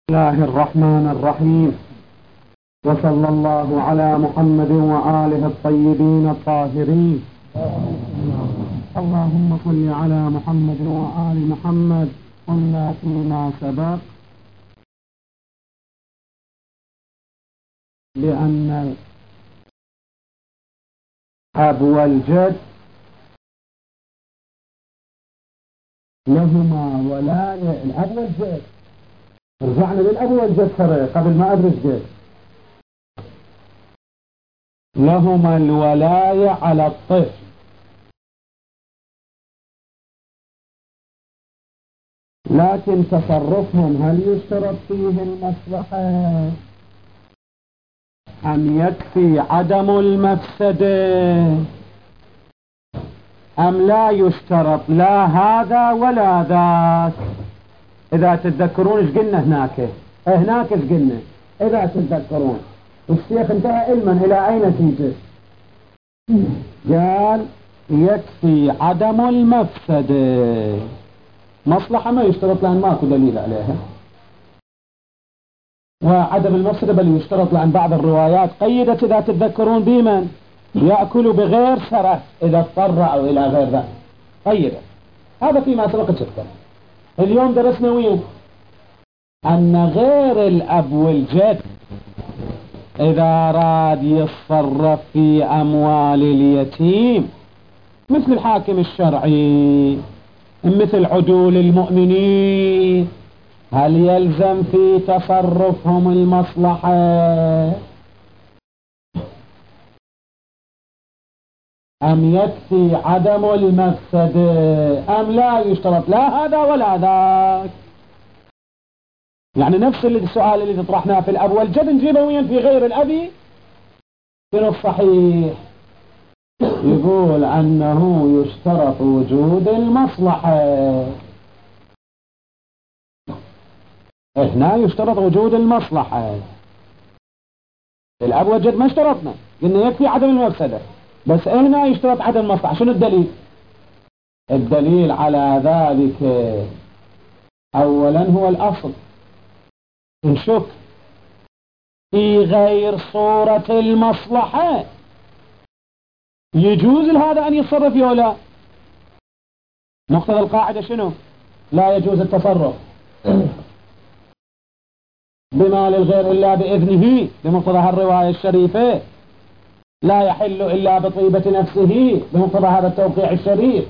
الله الرحمن الرحيم، وصلى الله على محمد وآله الطيبين الطاهرين. اللهم صل على محمد وآل محمد. قلنا فيما سبق لأن الأب والجد لهما ولاية. الأب والجد، رجعنا للأب والجد قبل ما أدرس جد، لهما الولاية على الطفل، لكن تصرفهم هل يشترط فيه المصلحة أم يكفي عدم المفسدة أم لا يشترط لا هذا ولا ذاك؟ إذا تتذكرون ايش قلنا هناك ايش قلنا؟ إذا تتذكرون الشيخ انتهى علما إلى أين تيجي؟ قال يكفي عدم المفسدة. مصلحة ما يشترط لأن ماكو دليل عليها، وعدم المفسدة بل يشترط لأن بعض الروايات قيدت إذا تتذكرون بمن يأكل بغير سرف إذا اضطر أو إلى غير ذلك، قيدت. هذا فيما سبق شفته. اليوم درسنا وين أن غير الأب والجد إذا أراد يتصرف في أموال اليتيم مثل الحاكم الشرعي، مثل عدول المؤمنين، هل يلزم في تصرفهم المصلحة أم يكفي عدم المفسدة أم لا يشترط لا هذا ولا ذاك؟ يعني نفس السؤال اللي تطرحناه في الأب والجد نجيبه وين في غير الأبي. في الصحيح يقول أنه يشترط وجود المصلحة. هنا يشترط وجود المصلحة. الأب والجد ما اشترطنا، قلنا يكفي عدم المفسدة، بس هنا يشترط عدم المصلحة. شنو الدليل؟ الدليل على ذلك أولا هو الأصل، نشك في غير صورة المصلحة يجوز لهذا أن يتصرف ولا لا؟ مقتضى القاعدة شنو؟ لا يجوز التصرف بمال الغير إلا بإذنه بمقتضى الرواية الشريفة، لا يحل إلا بطيبة نفسه بمقتضى هذا التوقيع الشريف،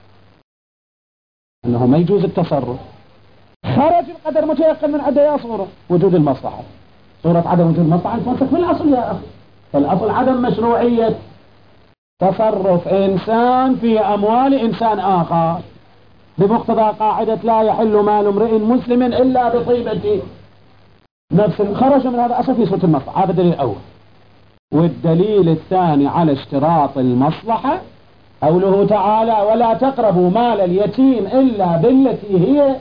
أنه ما يجوز التصرف. خرج القدر متيقن من عدة صورة وجود المصلحة، صورة عدم وجود المصلحة تمسك في الأصل يا أخي. فالأصل عدم مشروعية تصرف إنسان في أموال إنسان آخر بمقتضى قاعدة لا يحل مال امرئ مسلم إلا بطيبة نفس. خرج من هذا أصل في صورة المصلحة. هذا الدليل الأول. والدليل الثاني على اشتراط المصلحة قوله تعالى ولا تقربوا مال اليتيم إلا بالتي هي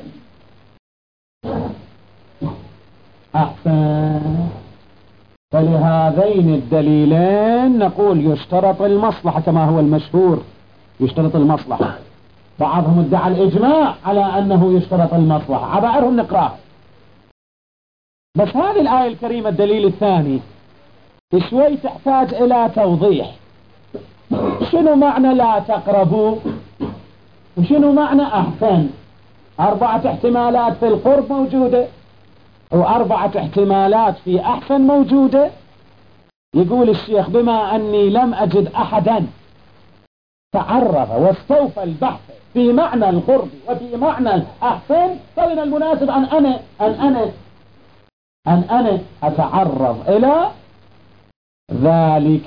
أحسن. فلهذين الدليلين نقول يشترط المصلحة كما هو المشهور، يشترط المصلحة. بعضهم ادعى الإجماع على أنه يشترط المصلحة، عبائرهم نقرأها. بس هذه الآية الكريمة الدليل الثاني شوي تحتاج إلى توضيح. شنو معنى لا تقربوا وشنو معنى أحسن؟ 4 احتمالات في القرب موجودة و4 احتمالات في أحسن موجودة. يقول الشيخ بما أني لم أجد أحدا تعرف واستوفى البحث في معنى القرب وفي معنى الأحسن، فمن المناسب أن أنا أتعرض إلى ذلك.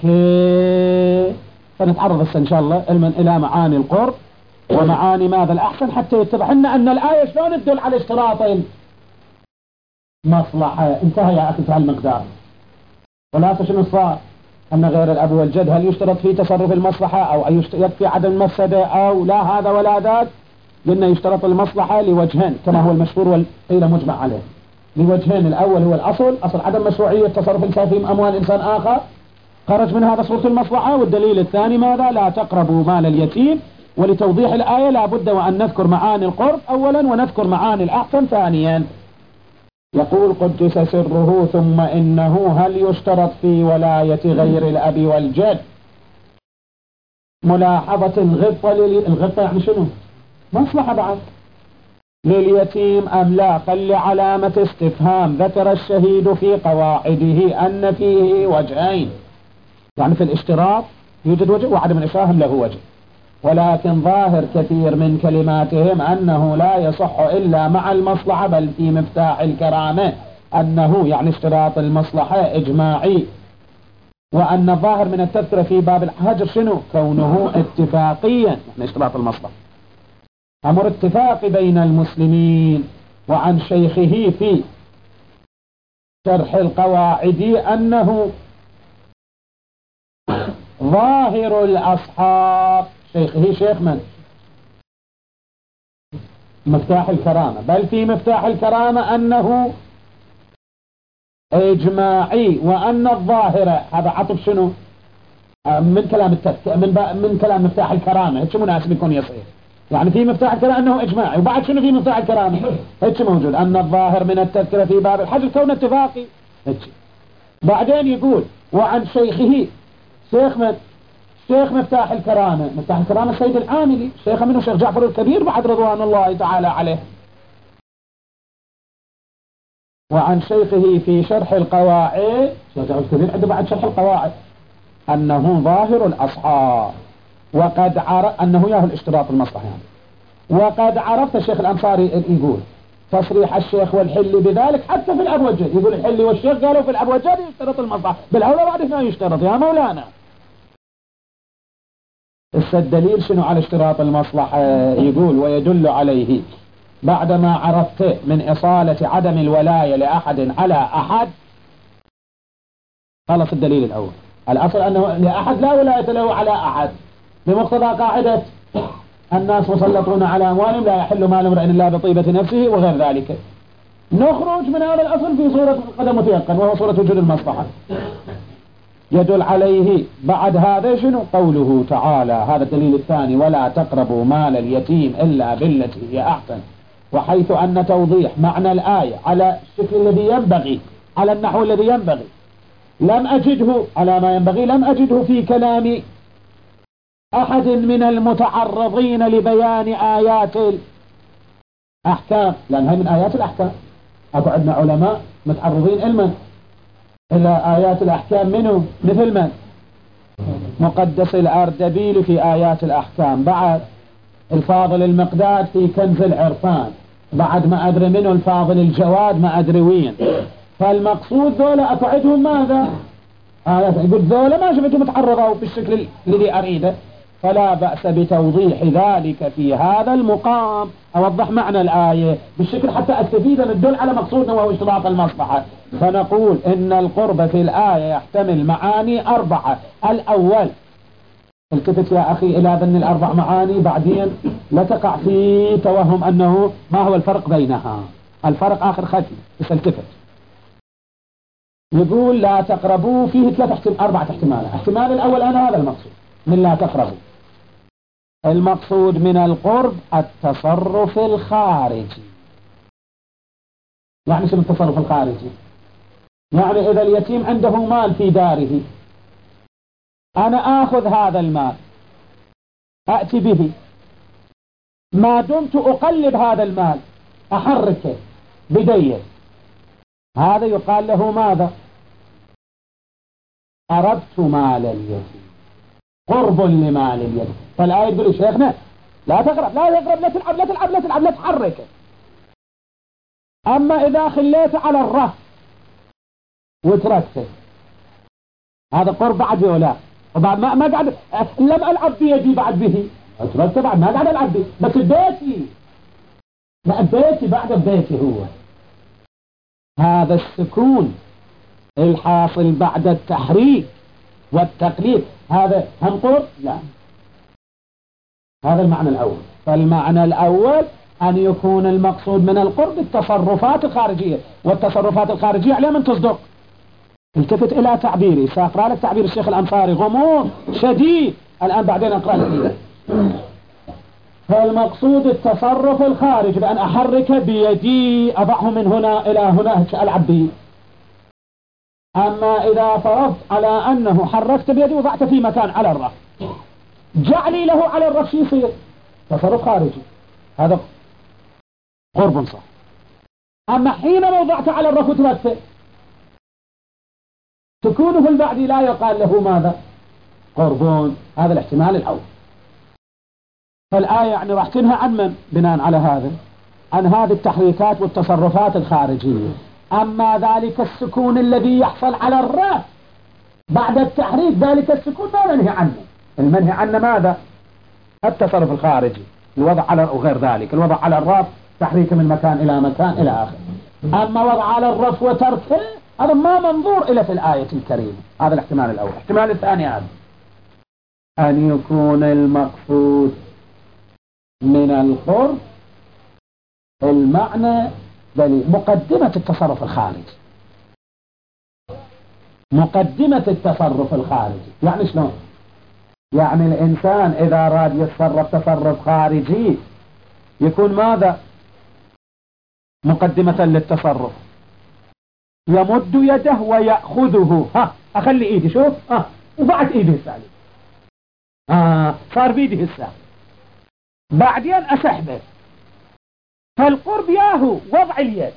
فنتعرض إن شاء الله علما إلى معاني القرب ومعاني ماذا الأحسن حتى يتضح لنا أن الآية شلون تدل على اشتراط مصلحة. انتهى يا أخي في المقدار. ولا شنو صار؟ أن غير الأب والجد هل يشترط في تصرف المصلحة أو يكفي عدم المفسدة أو لا هذا ولا ذاك؟ قلنا يشترط المصلحة لوجهين كما هو المشهور والقيل مجمع عليه. لوجهين، الأول هو الأصل، أصل عدم مشروعية تصرف الإنسان في أموال إنسان آخر، خرج من هذا صورة المصلحة. والدليل الثاني ماذا؟ لا تقربوا مال اليتيم. ولتوضيح الآية لا بد وأن نذكر معاني القرب أولا ونذكر معاني الأحسن ثانيا. يقول قدس سره ثم إنه هل يشترط في ولاية غير الأب والجد ملاحظة الغبطة يعني شنو؟ مصلحة بعد لليتيم أم لا؟ خلي علامة استفهام. ذكر الشهيد في قواعده أن فيه وجهين، يعني في الاشتراط يوجد وجه وعدم الإشراهم له وجه، ولكن ظاهر كثير من كلماتهم أنه لا يصح إلا مع المصلحة، بل في مفتاح الكرامة أنه يعني اشتراط المصلحة إجماعي، وأن الظاهر من التذكرة في باب الحجر شنو؟ كونه اتفاقيا، يعني اشتراط المصلحة أمر اتفاق بين المسلمين. وعن شيخه في شرح القواعد أنه ظاهر الأصحاب. شيخه شيخ من؟ مفتاح الكرامة، بل في مفتاح الكرامة أنه إجماعي، وأن الظاهرة هذا عطف شنو؟ من كلام من كلام مفتاح الكرامة، هيك مناسب يكون يصير، يعني في مفتاح الكرامة أنه إجماعي، وبعد شنو في مفتاح الكرامة؟ هيك موجود أن الظاهر من التذكرة في باب الحج كون اتفاقي هيك. بعدين يقول وعن شيخه شيخ من؟ شيخ مفتاح الكرامة. مفتاح الكرامة السيد العاملي، شيخ منه شيخ جعفر الكبير بعد رضوان الله تعالى عليه. وعن شيخه في شرح القواعد، شيخ جعفر الكبير عنده بعد شرح القواعد أنه ظاهر الأصحاب، وقد عرف أنه ياهو الاشتراط المصلحة يعني. وقد عرفت الشيخ الأنصاري يقول تصريح الشيخ والحلي بذلك حتى في الأب والجد، يقول الحلي والشيخ قالوا في الأب والجد يشترط المصلحة، بالأولى بعد هنا يشترط يا مولانا. الدليل شنو على اشتراط المصلحة؟ يقول ويدل عليه بعدما عرفت من إصالة عدم الولاية لأحد على أحد. خلص الدليل الأول، الأصل أنه لأحد لا ولاية له على أحد بمقتضى قاعدة الناس مسلطون على أموالهم لا يحل مال امرئ إلا بطيبة نفسه وغير ذلك. نخرج من هذا الأصل في صورة قدم متيقن وهو صورة وجود المصلحة. يدل عليه بعد هذا شنو؟ قوله تعالى، هذا الدليل الثاني، ولا تقربوا مال اليتيم إلا بالتي هي أحسن. وحيث أن توضيح معنى الآية على الشكل الذي ينبغي، على النحو الذي ينبغي، لم أجده على ما ينبغي، لم أجده في كلام أحد من المتعرضين لبيان آيات الأحكام، لأن هي من آيات الأحكام. أكو عندنا علماء متعرضين إلى آيات الأحكام منه، مثل من؟ مقدس الأردبيل في آيات الأحكام، بعد الفاضل المقداد في كنز العرفان، بعد ما أدري منه الفاضل الجواد ما أدري وين. فالمقصود ذولا أكو عندهم ماذا؟ آيات، يقول ذولا ما شفتهم متعرضوا بالشكل الذي أريده، فلا بأس بتوضيح ذلك في هذا المقام. أوضح معنى الآية بالشكل حتى أستفيد ندل على مقصودنا وهو اشتراط المصلحة. فنقول إن القرب في الآية يحتمل معاني 4. الأول، التفت يا أخي إلى ذن الأربع معاني بعدين لا تقع في توهم أنه ما هو الفرق بينها، الفرق آخر ختم، بس التفت. يقول لا تقربوا فيه 4 احتمالات. احتمال الأول أنا هذا المقصود من لا تقربوا، المقصود من القرب التصرف الخارجي. يعني شنو التصرف الخارجي؟ يعني إذا اليتيم عنده مال في داره، أنا آخذ هذا المال أأتي به، ما دمت أقلب هذا المال أحركه بدي، هذا يقال له ماذا؟ قربت مال اليتيم، قرب لمال اليتيم. فالآية تقول شيخنا لا تقرب لا تقرب، لا تلعب لا تلعب لا تلعب لا تحركه. أما إذا خليته على الرف وتركته، هذا قرب بعد ولا؟ وبعد ما قاعد لم ألعب بيدي بعد به، تركته بعد ما قاعد ألعب به، بس بيتي، لا بيتي بعد بيتي هو. هذا السكون الحاصل بعد التحريك والتقليد هذا هم قرب؟ لا، هذا المعنى الأول. فالمعنى الأول أن يكون المقصود من القرب التصرفات الخارجية، والتصرفات الخارجية على من تصدق. التفت إلى تعبيري، سأقرأ لك تعبير الشيخ الأنصاري غموض شديد الآن، بعدين أقرأ لك. فالمقصود التصرف الخارج بأن أحرك بيدي أضعه من هنا إلى هنا ألعب به. أما إذا فرضت على أنه حركت بيدي وضعت في مكان على الرف، جعلي له على الرف يصير تصرف خارجي، هذا قرب صح. أما حينما وضعت على الرف وتركته، سكونه البعدي لا يقال له ماذا؟ قربون. هذا الاحتمال الأول. فالآية يعني راح تنهى عن من بناء على هذا؟ عن هذه التحريكات والتصرفات الخارجية. أما ذلك السكون الذي يحصل على الراس بعد التحريك، ذلك السكون ما منهي عنه. المنهي عنه ماذا؟ التصرف الخارجي، الوضع على وغير ذلك، الوضع على الراس تحريك من مكان إلى مكان إلى آخر. أما وضع على الرف وتركه هذا ما منظور إلى في الآية الكريمة. هذا الاحتمال الأول. الاحتمال الثاني هذا أن يكون المقصود من القرب المعنى مقدمة التصرف الخارجي. مقدمة التصرف الخارجي يعني شلون؟ يعني الإنسان إذا أراد يتصرف تصرف خارجي يكون ماذا؟ مقدمة للتصرف. يمد يده ويأخذه. أخلي إيدي، شوف وضعت إيدي الثاني، صار بيدي الثاني، بعدين أسحبه. فالقرب ياهو وضع اليد.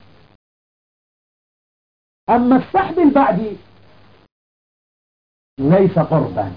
أما السحب البعدي ليس قربا.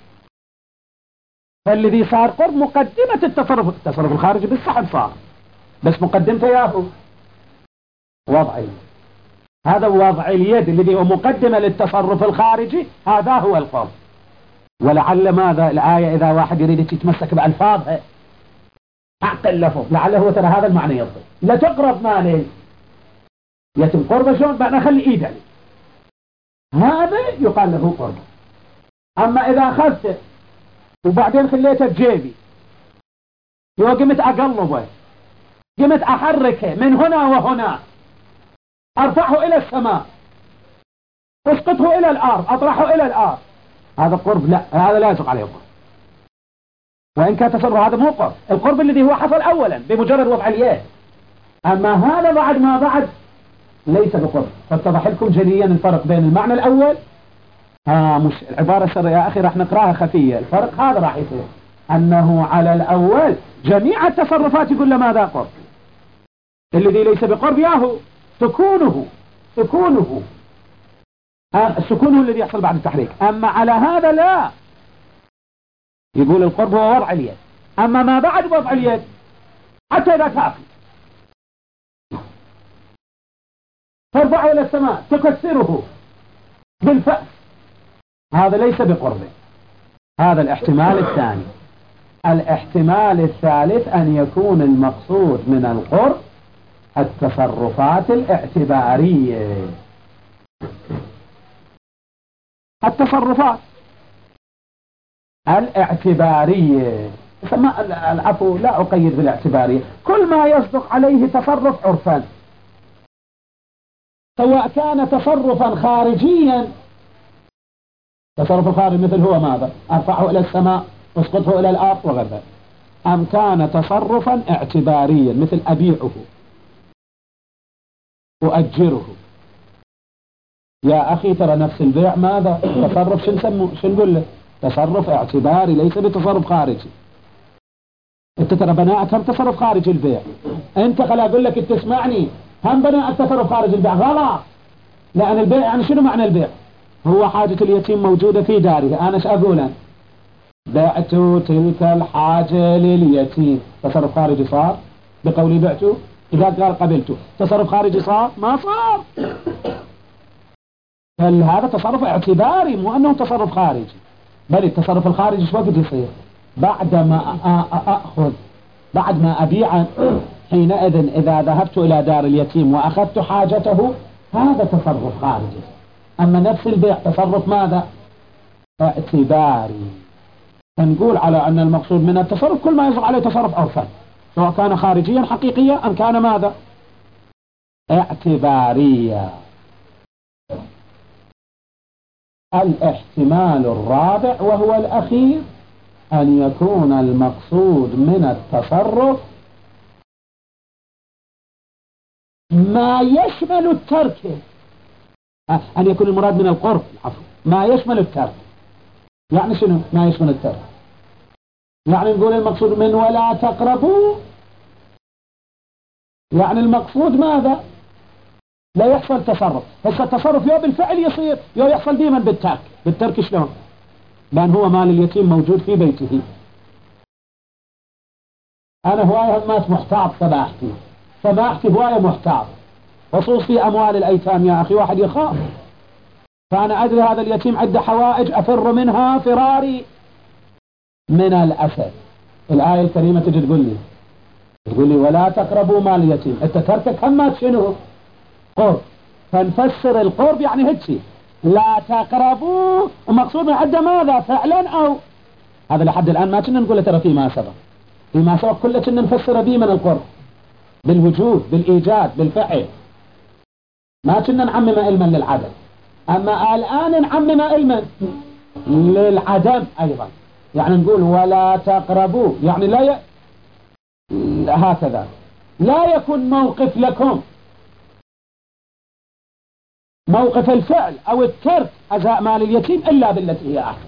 فالذي صار قرب مقدمة التصرف الخارجي بالسحب صار، بس مقدمته ياهو وضع اليد. هذا وضع اليد الذي هو مقدمة للتصرف الخارجي، هذا هو القرب. ولعل ماذا الآية إذا واحد يريد يتمسك بألفاظها حق اللفظ، لعله ترى هذا المعنى يضبط. لا تقرب مالي يتم قربه شلون؟ بأنا أخلي إيد عليه، هذا يقال له قرب. أما إذا أخذته وبعدين خليته بجيبي وقمت أقلبه، قمت أحركه من هنا وهنا، أرفعه إلى السماء، أسقطه إلى الأرض، أطرحه إلى الأرض، هذا قرب؟ لا، هذا لا يسق عليه قرب. وإن كان تصرف هذا مو قرب. القرب الذي هو حصل أولا بمجرد وضع اليد. أما هذا بعد ما بعد ليس بقرب. فاتضح لكم جليا الفرق بين المعنى الأول. مش العبارة السر يا أخي راح نقراها خفية. الفرق هذا راح يصير أنه على الأول جميع التصرفات يقول له ماذا؟ قرب. الذي ليس بقرب ياهو سكونه السكون هو الذي يحصل بعد التحريك. أما على هذا لا، يقول القرب هو وضع اليد. أما ما بعد وضع اليد حتى إذا كافي ترفعه إلى السماء تكسره بالفأس، هذا ليس بقرب. هذا الاحتمال الثاني. الاحتمال الثالث أن يكون المقصود من القرب التصرفات الاعتبارية. التصرفات الاعتبارية، العفو لا أقيد بالاعتبارية، كل ما يصدق عليه تصرف عرفا، سواء كان تصرفا خارجيا. تصرف الخارج مثل هو ماذا؟ أرفعه إلى السماء، أسقطه إلى الأرض وغير ذلك. أم كان تصرفا اعتباريا مثل أبيعه، أؤجره. يا أخي ترى نفس البيع ماذا؟ تصرف شو نقول له؟ تصرف اعتباري ليس بتصرف خارجي. انت ترى بناءك هم تصرف خارجي البيع. انت خلا اقول لك تسمعني، هم بناءك تصرف خارجي البيع غلط. لأن البيع يعني شنو معنى البيع؟ هو حاجة اليتيم موجودة في داره. أنا ايش أقول؟ بعت تلك الحاجة لليتيم، تصرف خارجي صار بقولي بعته؟ إذا قال قبلته تصرف خارجي صار؟ ما صار. هذا تصرف اعتباري، مو أنه تصرف خارجي. بل التصرف الخارجي شو وقت يصير؟ بعد ما أخذ، بعد ما أبيع، حينئذ إذا ذهبت إلى دار اليتيم وأخذت حاجته، هذا تصرف خارجي. أما نفس البيع تصرف ماذا؟ اعتباري. فنقول على أن المقصود من التصرف كل ما يصدق عليه تصرف عرفا، سواء كان خارجيا حقيقيا أم كان ماذا؟ اعتباريا. الاحتمال الرابع وهو الأخير أن يكون المقصود من التصرف ما يشمل الترك، أن يكون المراد من القرب العفو ما يشمل الترك. يعني شنو ما يشمل الترك؟ يعني نقول المقصود من ولا تقربوا، يعني المقصود ماذا؟ لا يحصل تصرف. هسه التصرف يو بالفعل يصير يو يحصل ديما بالترك. بالترك شلون؟ لأن هو مال اليتيم موجود في بيته. أنا هواية همات محتاط سماحتي هواية محتاط، خصوصي أموال الأيتام يا أخي. واحد يخاف، فأنا أدري هذا اليتيم عنده حوائج أفر منها فراري من الأسد. الآية الكريمة تجي تقول لي ولا تقربوا مال اليتيم. أنت تركك همات شنو؟ قرب. فنفسر القرب يعني هيك لا تقربوا، ومقصود من عنده ماذا فعلا أو هذا لحد الآن ما كنا نقول ترى فيما سبق كله كنا نفسر به من القرب بالوجود بالإيجاد بالفعل، ما كنا نعمم علما للعدم. أما الآن نعمم علما للعدم أيضا. يعني نقول ولا تقربوا يعني هكذا لا يكون موقف لكم موقف الفعل أو الترك أزاء مال اليتيم إلا بالتي هي أحسن.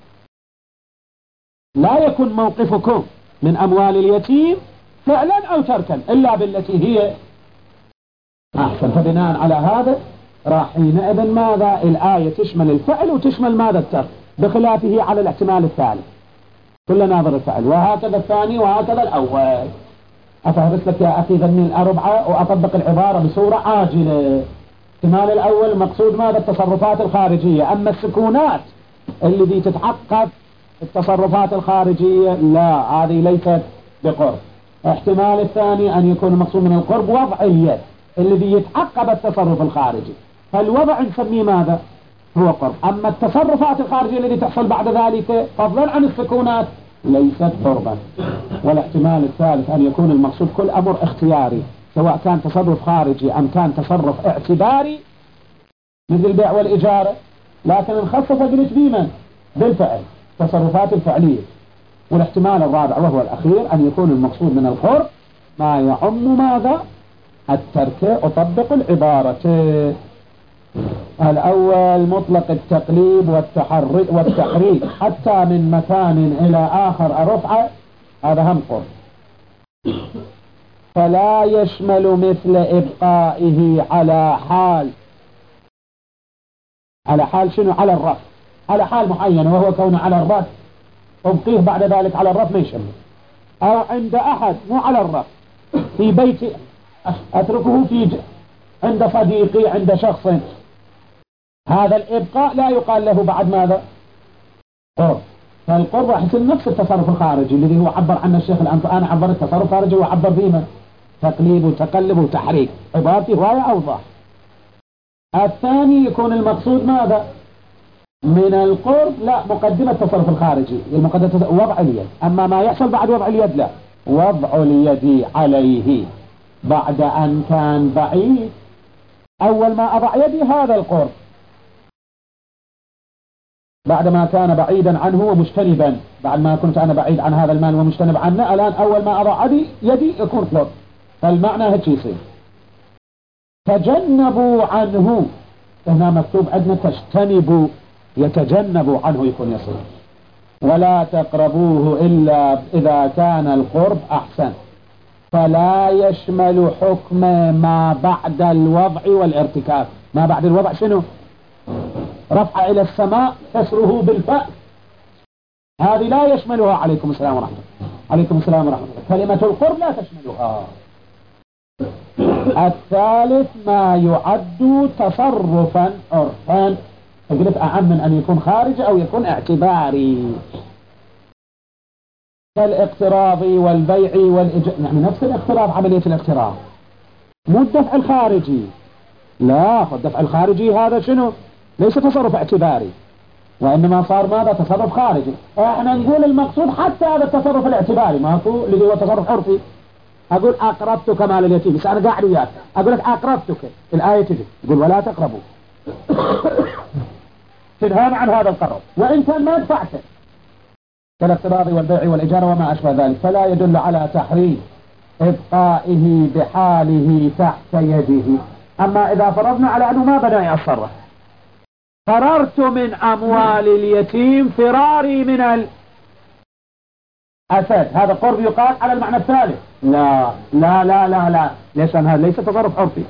لا يكون موقفكم من أموال اليتيم فعلا أو تركا إلا بالتي هي أحسن. فبناء على هذا راح حينئذ ماذا الآية تشمل الفعل وتشمل ماذا الترك، بخلافه على الاحتمال الثالث كل ناظر الفعل، وهكذا الثاني وهكذا الأول. أفهرس لك يا أخي ذني الأربعة وأطبق العبارة بصورة عاجلة. الاحتمال الأول مقصود ماذا؟ التصرفات الخارجية. أما السكونات اللي تتعقب التصرفات الخارجية لا، هذه ليست بقرب. احتمال الثاني أن يكون المقصود من القرب وضع اليد الذي يتعقب التصرف الخارجي، فالوضع نسميه ماذا؟ هو قرب. أما التصرفات الخارجية التي تحصل بعد ذلك فضلا عن السكونات ليست قربا. والاحتمال الثالث أن يكون المقصود كل أمر اختياري، سواء كان تصرف خارجي أم كان تصرف اعتباري مثل البيع والإجارة، لكن نخصص قلت بمن؟ بالفعل، تصرفات الفعلية. والاحتمال الرابع وهو الأخير أن يكون المقصود من القرب ما يعم ماذا؟ الترك. أطبق العبارة. الأول مطلق التقليب والتحريك حتى من مكان إلى آخر الرفعة، هذا هم قرب. فلا يشمل مثل إبقائه على حال شنو؟ على الرف، على حال معينة وهو كونه على الرف، أبقيه بعد ذلك على الرف ما يشمل. أو عند أحد مو على الرف، في بيتي أتركه عند صديقي عند شخص، هذا الإبقاء لا يقال له بعد ماذا؟ قرب. فالقرب راح يصير نفس التصرف الخارجي الذي هو عبر عنه الشيخ الآن. أنا عبر التصرف الخارجي وعبر فيه تقليب وتقلب وتحريك، عبارتي هواية أوضح. الثاني يكون المقصود ماذا؟ من القرب لا مقدمة التصرف الخارجي، المقدمة وضع اليد. أما ما يحصل بعد وضع اليد لا، وضع اليد عليه بعد أن كان بعيد. أول ما أضع يدي هذا القرب، بعد ما كان بعيدا عنه ومجتنبا، بعد ما كنت أنا بعيد عن هذا المال ومجتنب عنه، الآن أول ما أضع يدي يكون قرب. فالمعنى هيك يصير. تجنبوا عنه، هنا مكتوب عندنا تجتنبوا، يتجنبوا عنه يكون يصير. ولا تقربوه إلا إذا كان القرب أحسن. فلا يشمل حكم ما بعد الوضع والارتكاب. ما بعد الوضع شنو؟ رفع إلى السماء كسره بالفأس، هذه لا يشملها. عليكم السلام ورحمة الله. عليكم السلام ورحمة الله. كلمة القرب لا تشملها. الثالث ما يعد تصرفا عرفا، قلت أعم من أن يكون خارجي أو يكون اعتباري، كالاقتراض والبيع يعني نفس الاقتراض، عملية الاقتراض مو الدفع الخارجي. لا، الدفع الخارجي هذا شنو؟ ليس تصرف اعتباري، وإنما صار ماذا؟ تصرف خارجي. احنا نقول المقصود حتى هذا التصرف الاعتباري ماكو اللي هو تصرف عرفي. أقول أقربتك مال اليتيم، بس أنا قاعد وياك أقول لك أقربتك، الآية تجي تقول ولا تقربوا، تنهانا عن هذا القرب وإن كان ما دفعته. كالاقتراض والبيع والإجارة وما أشبه ذلك، فلا يدل على تحريم إبقائه بحاله تحت يده. أما إذا فرضنا على أنه ما بدأ يتصرف، فررت من أموال اليتيم فراري من الأسد، هذا قرب يقال على المعنى الثالث. لا لا لا لا لا، ليش؟ هذا ليس تصرف عرفي.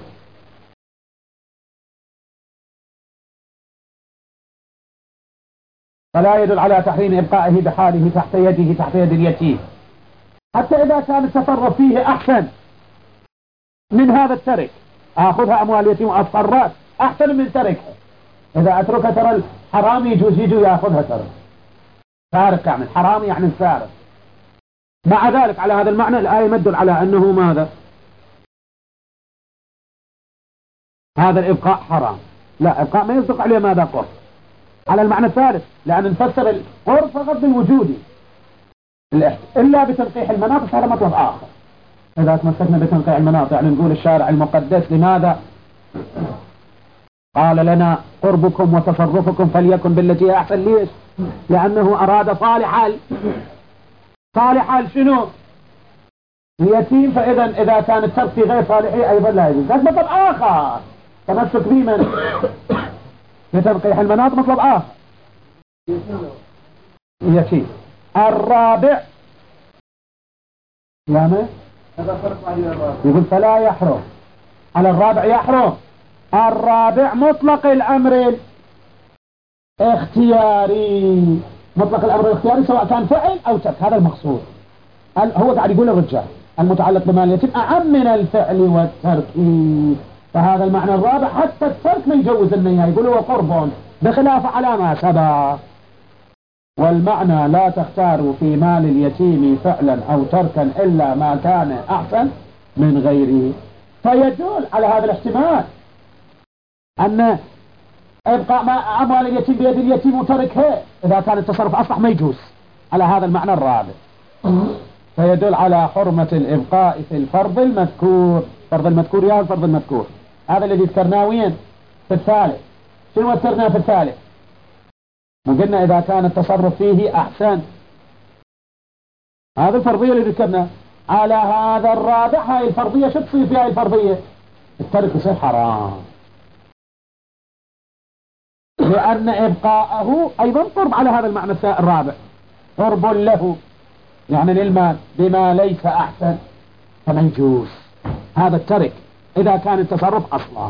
فلا يدل على تحريم إبقائه بحاله تحت يده، تحت يد اليتيم، حتى إذا كان التصرف فيه أحسن من هذا الترك. أخذها أموال اليتيم وأصرت أحسن من تركها. إذا أتركها ترى الحرامي يجوز يجو يأخذها، ترى سارق يعني الحرامي يعني السارق. مع ذلك على هذا المعنى الآية مدل على أنه ماذا؟ هذا الإبقاء حرام. لا، إبقاء ما يصدق عليه ماذا قرب على المعنى الثالث، لأن نفسر القرب فقط بالوجود إلا بتنقيح المناط، هذا مطلب آخر. إذا تمسكنا بتنقيح المناط يعني نقول الشارع المقدس لماذا قال لنا قربكم وتصرفكم فليكن بالتي هي أحسن؟ ليش؟ لأنه أراد صالحا شنو؟ اليتيم. فإذا إذا كان الترك في غير صالحي أيضا لا يجوز. هذا مطلب آخر تمسك به من بتنقيح المناط، مطلب آخر. اليتيم الرابع يعني يقول فلا يحرم على الرابع، يحرم الرابع مطلق الأمر الاختياري. مطلق الأمر الاختياري سواء كان فعل أو ترك، هذا المقصود. هو قاعد يقول الرجال المتعلق بمال اليتيم أعم من الفعل والترك، فهذا المعنى الرابع حتى الترك ما يجوز النية، يقول هو قرب بخلاف على ما سبق. والمعنى لا تختار في مال اليتيم فعلا أو تركا إلا ما كان أحسن من غيره. فيدل على هذا الاحتمال أن إبقاء أموال اليتيم بيد اليتيم وتركها إذا كان التصرف أصلح ما يجوز على هذا المعنى الرابع. فيدل على حرمة الإبقاء في الفرض المذكور. فرض المذكور يا الفرض المذكور هذا الذي ذكرناه وين؟ في الثالث. شنو ذكرناه في الثالث؟ وقلنا إذا كان التصرف فيه أحسن، هذا الفرضية اللي ذكرنا. على هذا الرابع هاي الفرضية شو تصير فيها؟ الفرضية الترك يصير حرام، لأن إبقاءه أيضا قرب على هذا المعنى الرابع، قرب له يعني للمال بما ليس أحسن، فما يجوز هذا الترك إذا كان التصرف أصلا.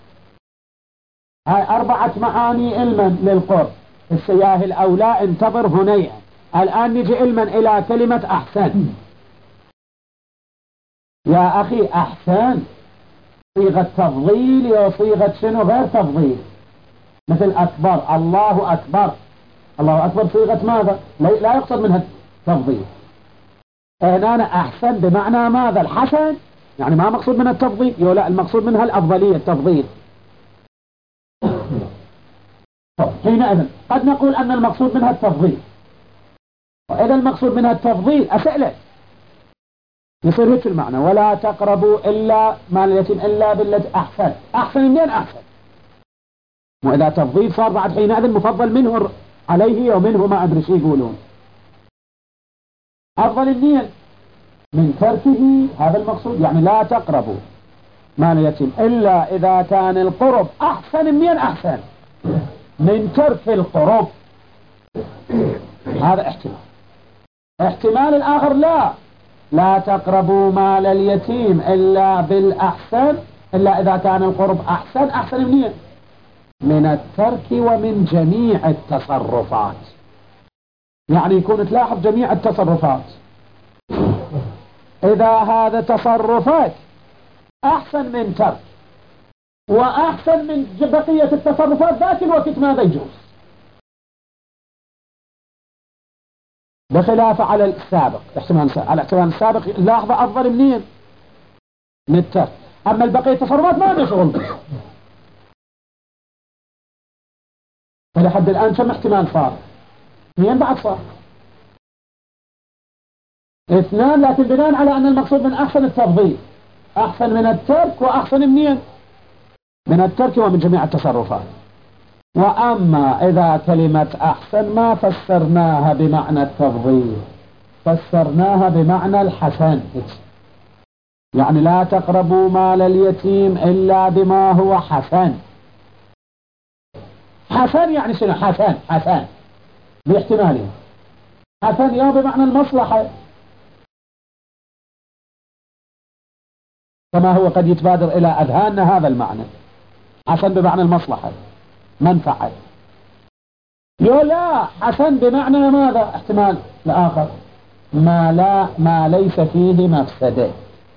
هاي 4 معاني علما للقرب. السياه الأولى انتظر هنيئا. الآن نجي علما إلى كلمة أحسن. يا أخي أحسن صيغة تفضيل وصيغة شنو غير تفضيل، مثل أكبر، الله أكبر. الله أكبر صيغة ماذا؟ لا يقصد منها التفضيل. هنا أحسن بمعنى ماذا؟ الحسن، يعني ما مقصود منها التفضيل، لا المقصود منها الأفضلية، التفضيل. حينئذ قد نقول أن المقصود منها التفضيل، وإذا المقصود منها التفضيل أسألك يصير هيك المعنى: ولا تقربوا إلا مال اليتيم إلا بالتي أحسن. أحسن منين أحسن؟ وإذا تفضيل صار بعد حينئذ مفضل منه عليه ومنه ما أدري شو يقولون أفضل النية من تركه. هذا المقصود، يعني لا تقربوا مال اليتيم إلا إذا كان القرب أحسن. منين أحسن؟ من ترك القرب. هذا احتمال الآخر لا تقربوا مال اليتيم إلا بالأحسن، إلا إذا كان القرب أحسن منين؟ من الترك ومن جميع التصرفات. يعني يكون تلاحظ جميع التصرفات، إذا هذا تصرفات أحسن من ترك وأحسن من بقية التصرفات، ذاك الوقت ماذا يجوز؟ بخلاف على السابق، على احتمال السابق لاحظ أفضل منين؟ من الترك. أما البقية التصرفات ما نشغل. فلحد الآن كم احتمال صار؟ 2 بعد صار 2، لكن بناء على أن المقصود من أحسن التفضيل، أحسن من الترك وأحسن منين؟ من الترك ومن جميع التصرفات. وأما إذا كلمة أحسن ما فسرناها بمعنى التفضيل، فسرناها بمعنى الحسن، يعني لا تقربوا مال اليتيم إلا بما هو حسن. حسن يعني شنو؟ حسن باحتمالين، حسن يا بمعنى المصلحة كما هو قد يتبادر إلى أذهاننا هذا المعنى، حسن بمعنى المصلحة منفعة، لا حسن بمعنى ماذا؟ احتمال الآخر ما ليس فيه مفسدة.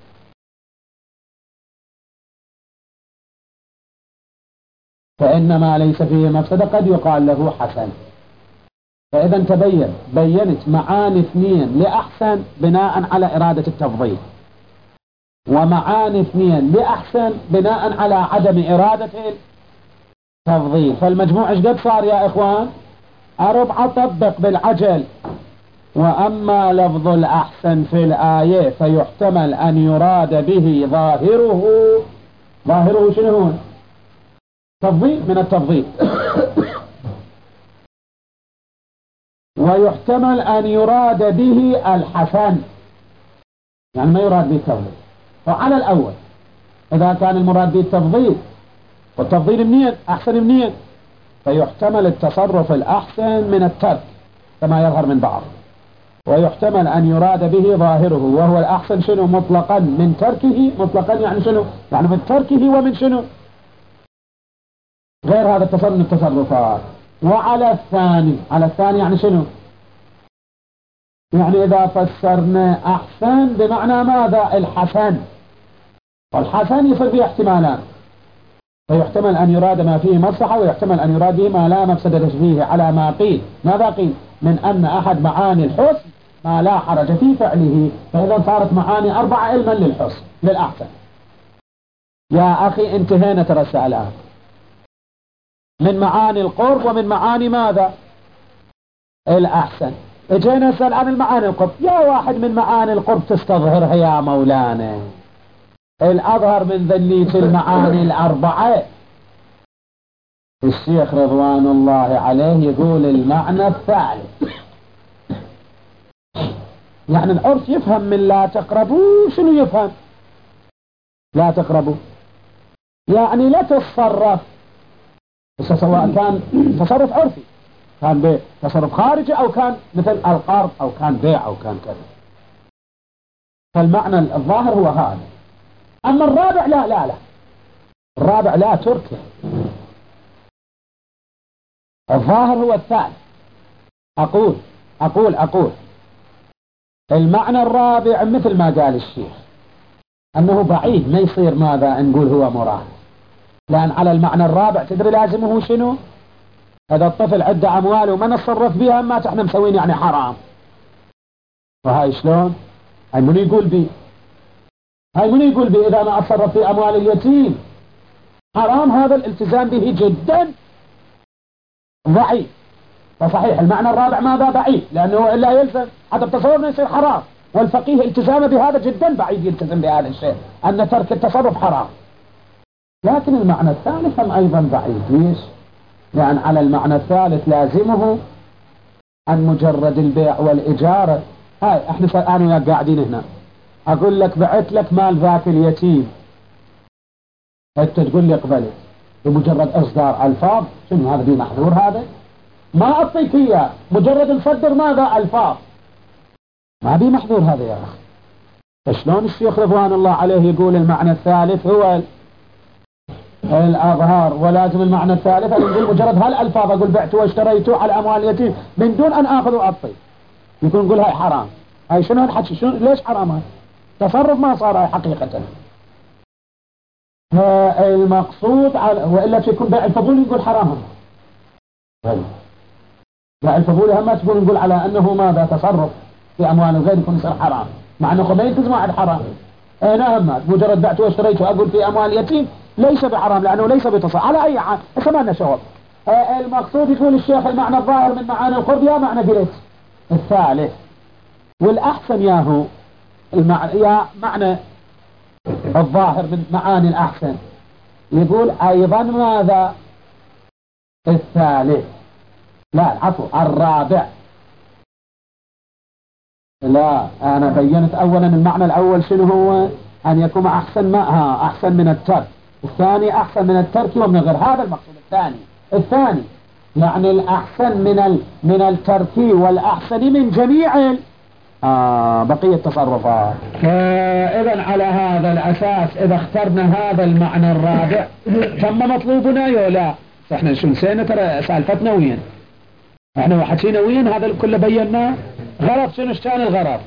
فإن ما ليس فيه مفسدة قد يقال له حسن. فإذا بينت معاني اثنين لأحسن بناء على إرادة التفضيل، ومعاني اثنين لأحسن بناء على عدم إرادة التفضيل. فالمجموع ايش قد صار يا إخوان؟ 4. طبق بالعجل. وأما لفظ الأحسن في الآية فيحتمل أن يراد به ظاهره شنو هو؟ تفضيل من التفضيل. ويحتمل أن يراد به الحسن، يعني ما يراد به التفضيل. فعلى الأول إذا كان المراد به التفضيل، والتفضيل منين؟ أحسن منين؟ فيحتمل التصرف الأحسن من الترك كما يظهر من بعض، ويحتمل أن يراد به ظاهره وهو الأحسن شنو؟ مطلقا من تركه، مطلقا يعني شنو؟ يعني من تركه ومن شنو؟ غير هذا التصرف من التصرفات. وعلى الثاني يعني شنو؟ يعني إذا فسرنا أحسن بمعنى ماذا؟ الحسن، والحسن يصير فيه احتمالان، فيحتمل أن يراد ما فيه مصلحة، ويحتمل أن يراد به ما لا مفسدة فيه، على ما قيل. ماذا قيل؟ من أن أحد معاني الحسن ما لا حرج في فعله، فإذا صارت معاني 4 علما للحسن للأحسن. يا أخي انتهينا ترى الآن من معاني القرب ومن معاني ماذا؟ الأحسن. اجينا نسأل عن المعاني القرب. يا واحد من معاني القرب تستظهرها يا مولانا؟ الأظهر من ذليك المعاني 4. الشيخ رضوان الله عليه يقول المعنى الثالث. يعني العرف يفهم من لا تقربوا شنو يفهم؟ لا تقربوا يعني لا تتصرف، سواء كان تصرف عرفي، كان تصرف خارجي أو كان مثل القرض أو كان بيع أو كان كذا. فالمعنى الظاهر هو هذا. أما الرابع لا الرابع لا تركه، الظاهر هو الثالث. أقول المعنى الرابع مثل ما قال الشيخ أنه بعيد، ما يصير ماذا نقول هو مراد، لأن على المعنى الرابع تدري لازمه شنو؟ هذا الطفل عنده أموال وما نتصرف بها، ما احنا مسوين يعني حرام. فهاي شلون؟ هاي من يقول بي إذا ما أتصرف في أموال اليتيم حرام؟ هذا الالتزام به جدا ضعيف. فصحيح المعنى الرابع ماذا؟ بعيد، لأنه إلا يلزم حتى التصرف يصير حرام، والفقيه التزامه بهذا جدا بعيد يلتزم بهذا الشيء أن ترك التصرف حرام. لكن المعنى الثالث هم أيضا بعيد. ليش؟ لأن على المعنى الثالث لازمه أن مجرد البيع والإجارة. هاي احنا الآن وياك قاعدين هنا، أقول لك بعت لك مال ذاك اليتيم، أنت تقول لي اقبله بمجرد إصدار ألفاظ، شنو هذا بيه محظور؟ هذا ما أعطيك إياه، مجرد نصدر ماذا؟ ألفاظ، ما بيه محظور هذا يا أخي. فشلون الشيخ رضوان الله عليه يقول المعنى الثالث هو الأظهار، ولازم المعنى الثالث أن نقول مجرد هالألفاظ، أقول بعت واشتريته على أموال اليتيم من دون أن أخذ وأعطي، يكون نقول هاي حرام. هاي شنو الحكي؟ شنو ليش حرام؟ هاي تصرف ما صار هاي حقيقة. المقصود وإلا يكون بيع الفضولي نقول حرام. بيع الفضولي هم تقول نقول على أنه ماذا؟ تصرف في أموال الغير يكون يصير حرام، مع أنه ما يلتزم واحد حرام. نعم، مجرد بعت واشتريته أقول في أموال اليتيم ليس بحرام لأنه ليس بتصرف. على أي حال ثمانية شغل. المقصود يقول الشيخ المعنى الظاهر من معاني القرب يا معنى قلت الثالث، والأحسن ياهو يا معنى الظاهر من معاني الأحسن. يقول أيضا ماذا؟ الثالث، لا العفو الرابع. لا أنا بينت أولا المعنى الأول شنو هو، أن يكون أحسن أحسن من الترك. الثاني أحسن من الترك ومن غير، هذا المقصود. الثاني يعني الأحسن من الترك والأحسن من جميع بقية التصرفات. فإذا على هذا الأساس إذا اخترنا هذا المعنى الرابع تم مطلوبنا يا لا. احنا شو نسينا ترى سالفتنا وين، احنا وحكينا وين هذا كله بيناه. غرض شنو كان الغرض؟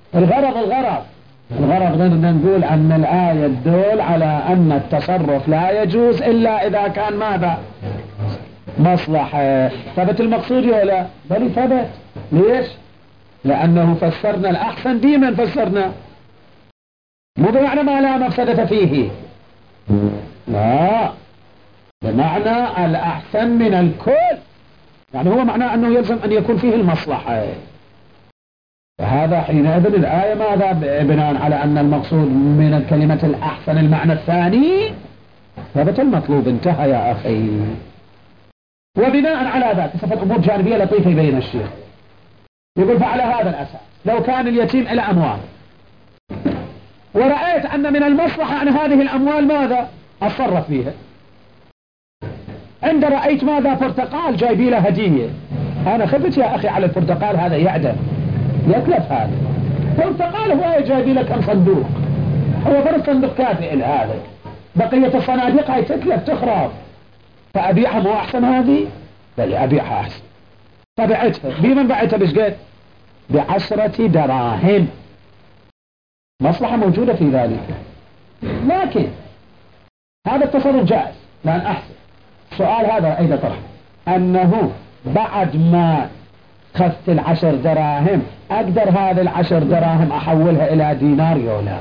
الغرض بدنا نقول أن الآية تدل على أن التصرف لا يجوز إلا إذا كان ماذا؟ مصلحة. ثبت المقصود يا لا؟ بل ثبت. ليش؟ لأنه فسرنا الأحسن ديما، فسرنا مو بمعنى ما لا مفسدة فيه، لا، بمعنى الأحسن من الكل، يعني هو معناه أنه يلزم أن يكون فيه المصلحة. فهذا حينئذ الآية ماذا؟ بناء على أن المقصود من الكلمة الأحسن المعنى الثاني، ثبت المطلوب، انتهى يا أخي. وبناء على ذلك سوف الأمور جانبية لطيفة يبين الشيخ، يقول فعلى هذا الأساس لو كان اليتيم إلى أموال ورأيت أن من المصلحة أن هذه الأموال ماذا؟ أتصرف فيها. عند رأيت ماذا؟ برتقال جايبي له هدية، أنا خفت يا أخي على البرتقال هذا يعدم يتلف، هذا برتقال هو جايبي له كم صندوق، هو فرد صندوق كافئ هذا، بقية الصناديق هاي تتلف تخرب، فأبيعها مو أحسن هذه؟ بل أبيعها أحسن. فبعتها بمن بعتها بشقد؟ ب10 دراهم، مصلحة موجودة في ذلك، لكن هذا التصرف جائز لأن أحسن. السؤال هذا أيضا طرح أنه بعد ما خذت 10 دراهم أقدر هذه 10 دراهم أحولها إلى دينار يولا،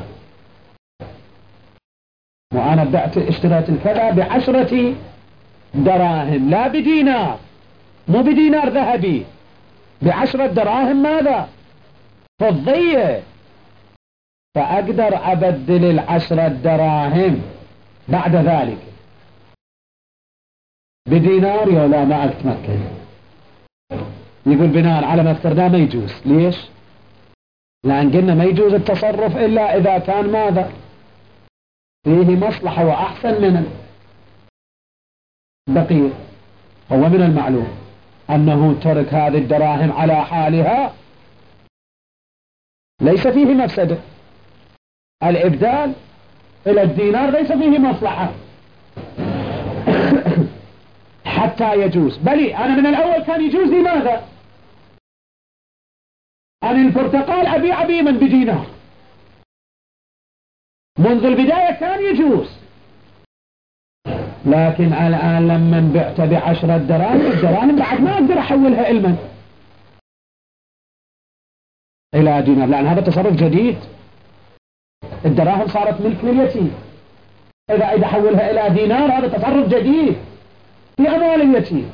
وأنا بعت اشتريت الكذا ب10 دراهم لا بدينار، مو بدينار ذهبي، ب10 دراهم ماذا؟ فضية، فأقدر أبدل 10 دراهم بعد ذلك بدينار يولا ما أتمكن. يقول بناء على ما افترضناه ما يجوز. ليش؟ لأن قلنا ما يجوز التصرف إلا إذا كان ماذا؟ فيه مصلحة وأحسن من البقية. هو من المعلوم أنه ترك هذه الدراهم على حالها ليس فيه مفسدة، الإبدال إلى الدينار ليس فيه مصلحة حتى يجوز. بلي أنا من الأول كان يجوز لي ماذا؟ أن البرتقال أبيع بيما بدينار، منذ البداية كان يجوز، لكن الآن لما بعت ب10 دراهم الدراهم بعد ما أقدر أحولها إلى دينار، لأن هذا تصرف جديد، الدراهم صارت ملك لليتيم، إذا أحولها إلى دينار هذا تصرف جديد في أموال اليتيم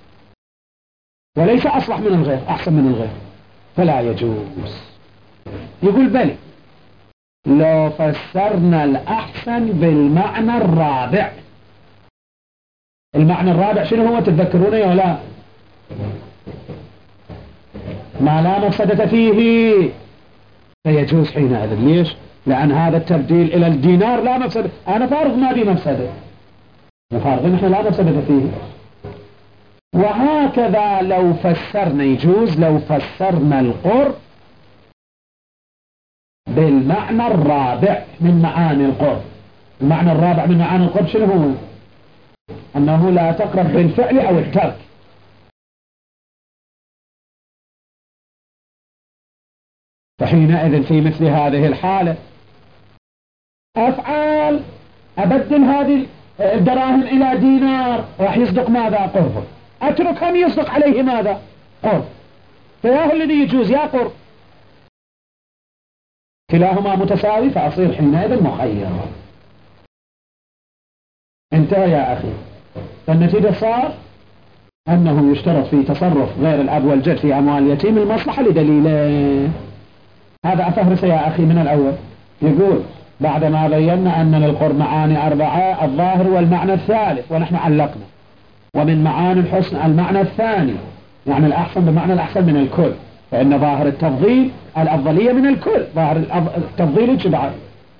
وليس أصلح من الغير، أحسن من الغير، فلا يجوز. يقول بلي لو فسرنا الأحسن بالمعنى الرابع. المعنى الرابع شنو هو؟ تتذكرونه يا لا؟ ما لا مفسدة فيه فيجوز حينئذ. ليش؟ لأن هذا التبديل إلى الدينار لا مفسدة، أنا فارغ ما بي مفسدة، فارغ نحن لا مفسدة فيه. وهكذا لو فسرنا يجوز لو فسرنا القرب بالمعنى الرابع من معاني القرب. المعنى الرابع من معاني القرب شنو هو؟ أنه لا تقرب بالفعل أو الترك. فحينئذ في مثل هذه الحالة أفعال أبدل هذه الدراهم إلى دينار راح يصدق ماذا؟ قرب. أترك هم يصدق عليه ماذا؟ قرب. فياه الذي يجوز يا قرب، كلاهما متساوي، فأصير حينئذ مخير. انتهى يا أخي. فالنتيجة صار أنه يشترط في تصرف غير الأب والجد في أموال اليتيم المصلحة لدليلين. هذا أفهرس يا أخي من الأول. يقول بعدما بينا أن للقرب معاني 4، الظاهر والمعنى الثالث، ونحن علقنا ومن معاني الحسن المعنى الثاني، يعني الأحسن بمعنى الأحسن من الكل، فإن ظاهر التفضيل الأفضلية من الكل، ظاهر التفضيل يتبع.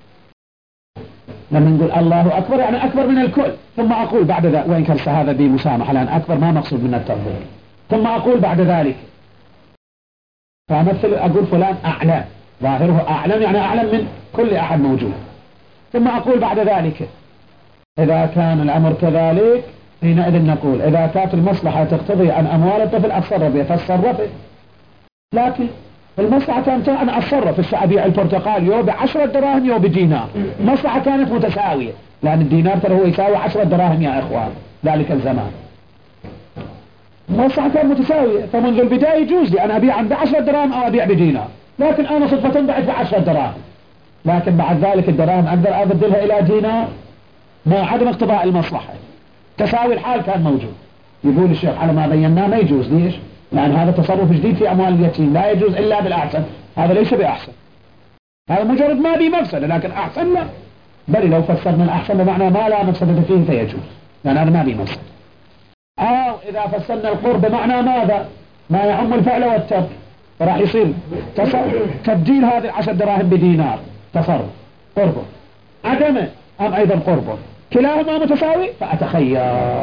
لما نقول الله أكبر يعني أكبر من الكل، ثم أقول بعد ذلك، وإن كان هذا بمسامحة لأن أكبر ما مقصود من التفضيل، ثم أقول بعد ذلك فأمثل أقول فلان أعلم، ظاهره أعلم يعني أعلم من كل أحد موجود، ثم أقول بعد ذلك إذا كان الأمر كذلك حينئذ نقول إذا كانت المصلحة تقتضي أن أموال الطفل أتصرف بها فاتصرفه، لكن المصلحة كانت أن أتصرف أبيع البرتقال يو ب10 دراهم يو بدينار، المصلحة كانت متساوية، لأن الدينار ترى هو يساوي 10 دراهم يا إخوان ذلك الزمان، المصلحة كانت متساوية، فمنذ البداية يجوز لي أن أبيع ب10 دراهم أو أبيع بدينار، لكن أنا صدفة بعت ب10 دراهم، لكن بعد ذلك الدراهم أقدر أبدلها إلى دينار مع عدم اقتضاء المصلحة، تساوي الحال كان موجود. يقول الشيخ على ما بيناه ما يجوز، ليش؟ لأن هذا تصرف جديد في أموال اليتيم، لا يجوز إلا بالأحسن، هذا ليس بأحسن، هذا مجرد ما بي مفسدة، لكن أحسن لا، بل لو فسرنا الأحسن بمعنى ما لا مفسدة فيه فيجوز، لأن هذا ما بي مفسدة. أو إذا فسرنا القرب بمعنى ماذا؟ ما يعم الفعل والترك، راح يصير تبديل هذه 10 دراهم بدينار، تصرف قربه، عدمه أم أيضا قربه، كلاهما متساوي فأتخير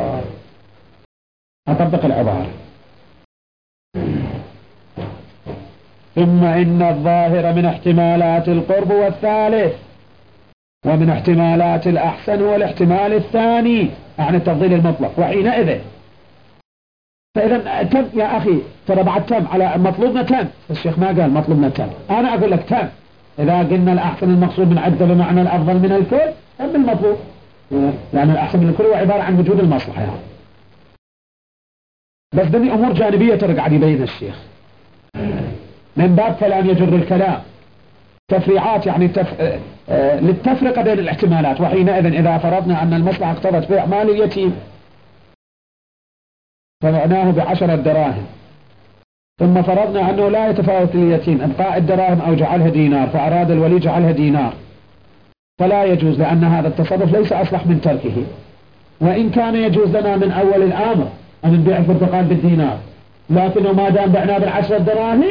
أطبق العبارة. ثم إن الظاهر من احتمالات القرب والثالث، ومن احتمالات الأحسن هو الاحتمال الثاني عن التفضيل المطلق، وحينئذ فإذا تم يا أخي، ترى بعد تم على مطلوبنا تم، الشيخ ما قال مطلوبنا تم، أنا أقول لك تم، إذا قلنا الأحسن المقصود من عدة بمعنى الأفضل من الكل تم المطلوب، لأن الأحسن من الكل هو عبارة عن وجود المصلحة يعني. بس دني أمور جانبية ترى قاعد يبين الشيخ من باب كلام يجر الكلام، تفريعات يعني للتفرقة بين الاحتمالات. وحينئذ إذا فرضنا أن المصلحة اقتضت بيع مال اليتيم فمعناه ب10 دراهم، ثم فرضنا أنه لا يتفاوت اليتيم إبقاء الدراهم أو جعلها دينار، فأراد الولي جعلها دينار، فلا يجوز، لأن هذا التصرف ليس أصلح من تركه، وإن كان يجوز لنا من أول الأمر أن نبيع البرتقال بالدينار، لكنه ما دام بعناه ب10 دراهم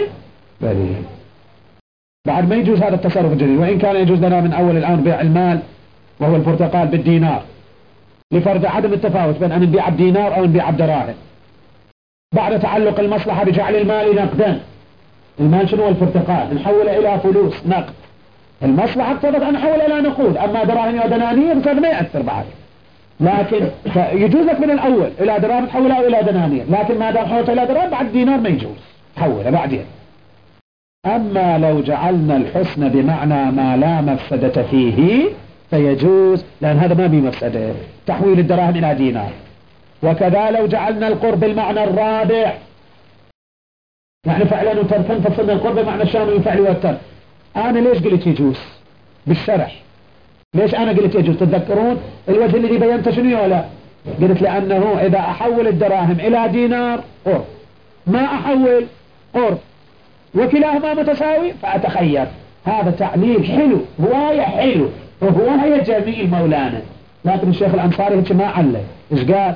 بعد ما يجوز هذا التصرف الجديد. وإن كان يجوز لنا من أول الأمر بيع المال وهو البرتقال بالدينار لفرض عدم التفاوت بين أن نبيع بدينار أو نبيع بدراهم، بعد تعلق المصلحة بجعل المال نقدا، المال شنو؟ البرتقال، نحوله إلى فلوس نقد، المصلحة اقتضت أن نحول إلى نقود، أما دراهم ودنانير فهذا ما يأثر بعد، لكن يجوز لك من الأول إلى دراهم تحولها إلى دنانير، لكن ما دام حولت إلى دراهم بعد دينار ما يجوز تحوله بعدين. أما لو جعلنا الحسن بمعنى ما لا مفسدة فيه فيجوز، لأن هذا ما بي مفسدة، تحويل الدراهم إلى دينار. وكذا لو جعلنا القرب المعنى الرابع، يعني فعلا وتركا، فصلنا القرب بمعنى الشامل الفعل والترك. أنا ليش قلت يجوز بالشرح؟ ليش أنا قلت يجوز؟ تتذكرون الوجه الذي بينت شنو ولا؟ قلت لأنه إذا أحول الدراهم إلى دينار قرب، ما أحول قرب، وكلاهما متساوي فأتخير. هذا تعليل حلو، هواية حلو وهواية جميل مولانا، لكن الشيخ الأنصاري هيك ما علق. إيش قال؟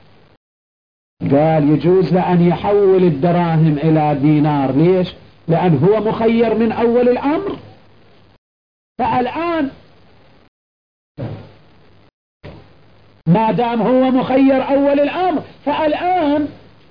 قال يجوز لأن يحول الدراهم إلى دينار. ليش؟ لأن هو مخير من أول الأمر، فالآن ما دام هو مخير أول الأمر فالآن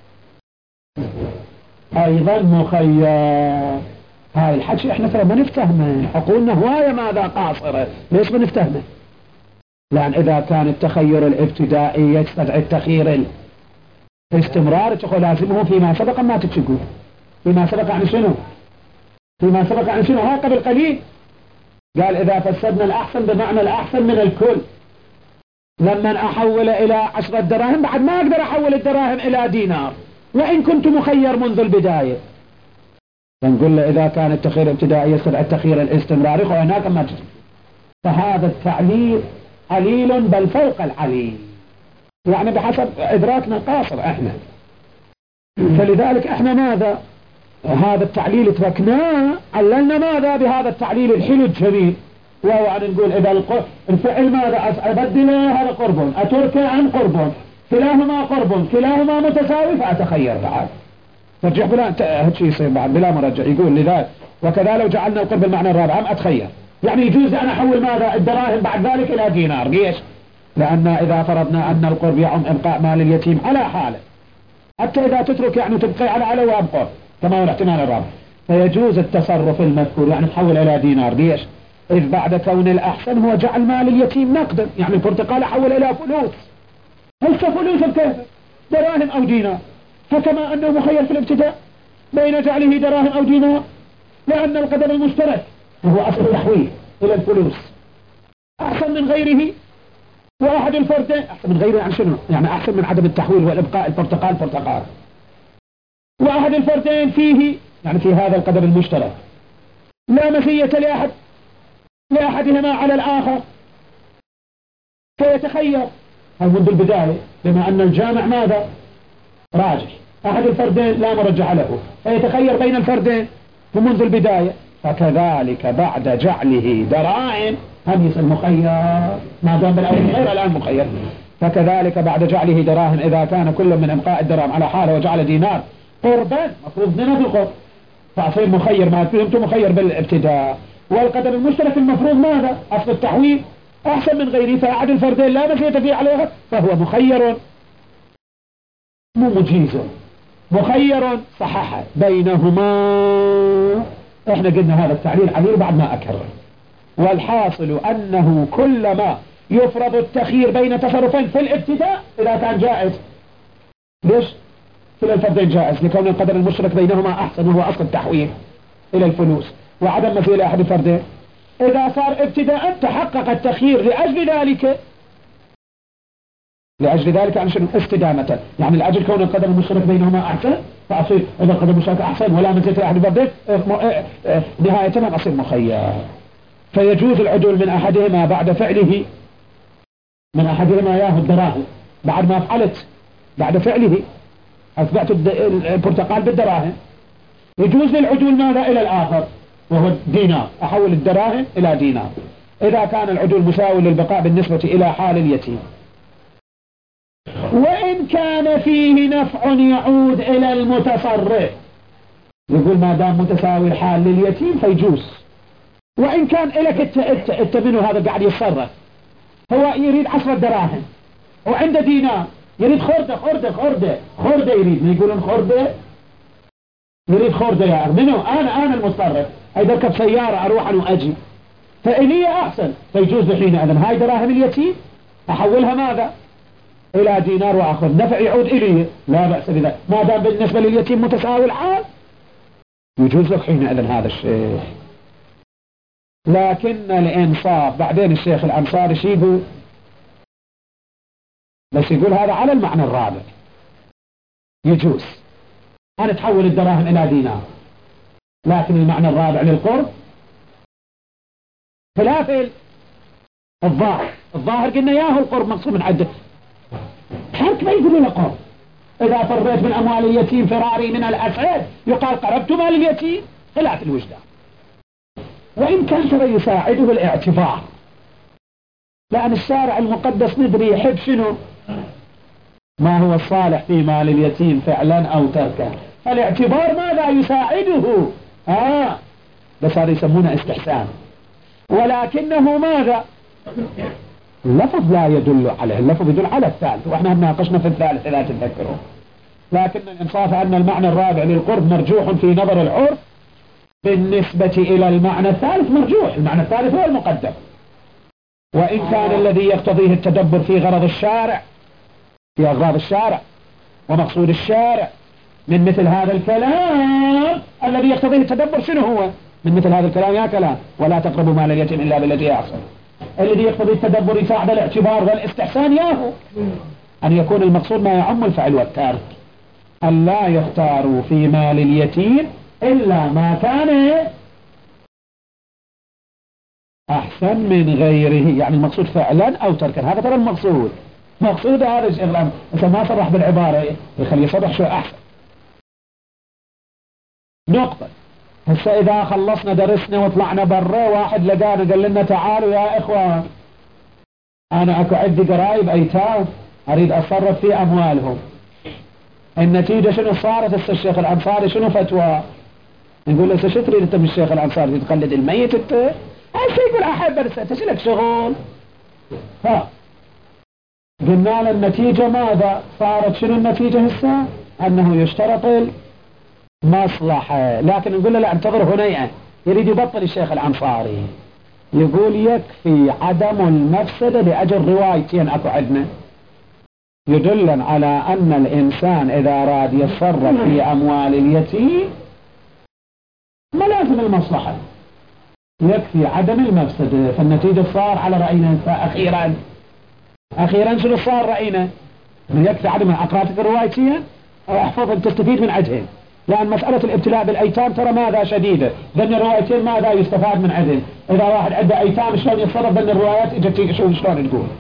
أيضا مخير. هاي الحكي احنا ترى ما نفتهمه، عقولنا هواية ماذا قاصرة، ليش ما نفتهمه؟ لأن إذا كان التخير الابتدائي يستدعي التخير الاستمرار تقول لازمه فيما سبق ما تتشقوا. فيما سبق عن شنو؟ فيما سبق عن شنو؟ ها قبل قليل قال إذا فسدنا الأحسن بمعنى الأحسن من الكل، لما أحول إلى 10 دراهم بعد ما أقدر أحول الدراهم إلى دينار وإن كنت مخير منذ البداية. فنقول له إذا كان التخير الابتدائي يستدعي التخير الاستمراري هناك ما تجد. فهذا التعليل عليل بل فوق العليل، يعني بحسب إدراكنا القاصر احنا. فلذلك احنا ماذا؟ هذا التعليل تركناه، عللنا ماذا بهذا التعليل الحلو الجميل، وهو أن نقول إذا الفعل ماذا أبدله هذا قرب، أتركه عن قرب، كلاهما قرب كلاهما متساوي فأتخير بعد. ترجع بلا هالشيء يصير بعد بلا مرجع. يقول لذلك وكذا لو جعلنا القرب المعنى الرابع أم أتخير، يعني يجوز أن أحول ماذا الدراهم بعد ذلك إلى دينار. ليش؟ لأن إذا فرضنا أن القرب يعم إبقاء مال اليتيم على حاله، حتى إذا تترك يعني تبقي على وأبقى كما هو الاحتمال الرابع، فيجوز التصرف المذكور يعني تحول إلى دينار. ليش؟ إذ بعد كون الأحسن هو جعل مال اليتيم نقدا، يعني البرتقال حول إلى فلوس. هل كفلوس كيف؟ دراهم أو دينار، فكما أنه مخير في الابتداء بين جعله دراهم أو دينار، لأن القدر المشترك وهو أصل التحويل إلى الفلوس أحسن من غيره، وأحد الفردين أحسن من غيره يعني شنو؟ يعني أحسن من عدم التحويل والإبقاء البرتقال برتقال، وأحد الفردين فيه يعني في هذا القدر المشترك لا مزية لأحدهما على الآخر، فيتخير هل منذ البداية بما أن الجامع ماذا؟ راجح. أحد الفردين لا مرجح له، فيتخير بين الفردين ومنذ البداية. فكذلك بعد جعله دراهم هم يصير مخير ما دام بالأول مخير الآن مخير. فكذلك بعد جعله دراهم إذا كان كل من إبقاء الدراهم على حاله وجعل دينار قربا مفروض دينار في القرب فأصير مخير ما فهمت مخير بالابتداء. والقدر المشترك المفروض ماذا؟ أصل التحويل أحسن من غيره، فأحد الفردين لا مزية فيه عليها فهو مخير مو مجيز مخير صحح بينهما. احنا قلنا هذا التعليل عليه بعد ما أكرر. والحاصل أنه كلما يفرض التخيير بين تصرفين في الابتداء إذا كان جائز. ليش؟ كلا الفردين جائز لكون القدر المشترك بينهما أحسن وهو أصل التحويل إلى الفلوس وعدم مثيل أحد الفردين. إذا صار ابتداء تحقق التخيير لأجل ذلك عن شنو؟ استدامة، يعني لأجل كون القدر المشترك بينهما أحسن فأصير إذا القدر المشترك أحسن ولا مثيل أحد الفردين نهاية ما أصير مخير. فيجوز العدول من أحدهما بعد فعله، من أحدهما ياهو الدراهم بعد ما فعلت بعد فعله أثبت البرتقال بالدراهم، يجوز للعدول ماذا إلى الآخر وهو دينار، أحول الدراهم إلى دينار إذا كان العدول مساوي للبقاء بالنسبة إلى حال اليتيم، وإن كان فيه نفع يعود إلى المتصرف. يقول ما دام مساوي الحال لليتيم فيجوز. وإن كان إلك انت منه هذا قاعد يتصرف، هو يريد 10 دراهم وعنده دينار يريد خردة يريد، ما يقولون خردة يريد خردة يا منه أنا المتصرف أي أركب سيارة أروح أنا وأجي فإلي أحسن، فيجوز حين أذن هاي دراهم اليتيم أحولها ماذا إلى دينار وأخذ نفع يعود إلي لا بأس بذلك ما دام بالنسبة لليتيم متساوي الحال يجوز لك حين أذن هذا الشيء. لكن الإنصاف بعدين الشيخ الأنصاري شي يقول، بس يقول هذا على المعنى الرابع يجوز أنا تحول الدراهم إلى دينار، لكن المعنى الرابع للقرب خلاف الظاهر قلنا ياهو القرب مقصود من عدة حرك ما يقولون قرب. إذا فريت من أموال اليتيم فراري من الأسعد يقال قربت مال اليتيم خلاف الوجدان. وإن كان ترى يساعده الاعتبار، لأن الشارع المقدس ندري يحب شنو ما هو الصالح في مال اليتيم فعلا أو تركا، فالاعتبار ماذا يساعده بس هذا يسمونه استحسان، ولكنه ماذا اللفظ لا يدل عليه، اللفظ يدل على الثالث وإحنا ناقشنا في الثالث إذا تذكروا. لكن الإنصاف أن المعنى الرابع للقرب مرجوح في نظر العرف بالنسبة إلى المعنى الثالث مرجوح، المعنى الثالث هو المقدم. وإن كان الذي يقتضيه التدبر في غرض الشارع في أغراض الشارع ومقصود الشارع من مثل هذا الكلام الذي يقتضيه التدبر شنو هو من مثل هذا الكلام يا كلام ولا تقربوا مال اليتيم إلا بالتي أحسن، الذي يقتضي التدبر يساعد الاعتبار والاستحسان ياهو أن يكون المقصود ما يعم الفعل والترك، أن لا يختاروا في مال اليتيم إلا ما كان أحسن من غيره، يعني المقصود فعلا أو تركا. هذا ترى المقصود مقصود هذا الشيء إذا ما صرح بالعبارة يخلي يصرح شو أحسن نقطة. هسه إذا خلصنا درسنا وطلعنا برا واحد لقانا قال لنا تعالوا يا إخوان أنا أكو عندي قرايب أيتام أريد أتصرف في أموالهم. النتيجة شنو صارت؟ الشيخ الأنصاري شنو فتوى؟ نقول له شو تريد أنت من الشيخ الأنصاري؟ تقلد الميت أنت؟ هسه يقول أحب أنت شو لك شغل؟ قلنا له النتيجة ماذا؟ صارت شنو النتيجة هسه؟ أنه يشترط المصلحة. لكن نقول له لا انتظر هنيئة. يريد يبطل الشيخ الأنصاري، يقول يكفي عدم المفسدة لأجل روايتين أكو عندنا يدل على أن الإنسان إذا أراد يتصرف في أموال اليتيم ما لازم المصلحة، يكفي عدم المفسدة. فالنتيجة صار على رأينا أخيرا شنو صار رأينا؟ من يكفي عدم أقرأتك الروايتين أو أحفظهم تستفيد من عدهم، لأن مسألة الابتلاء بالأيتام ترى ماذا شديدة. ذن الروايتين ماذا يستفاد من عدهم؟ إذا واحد عنده أيتام شلون يتصرف؟ ذن الروايات إجت شلون تقول؟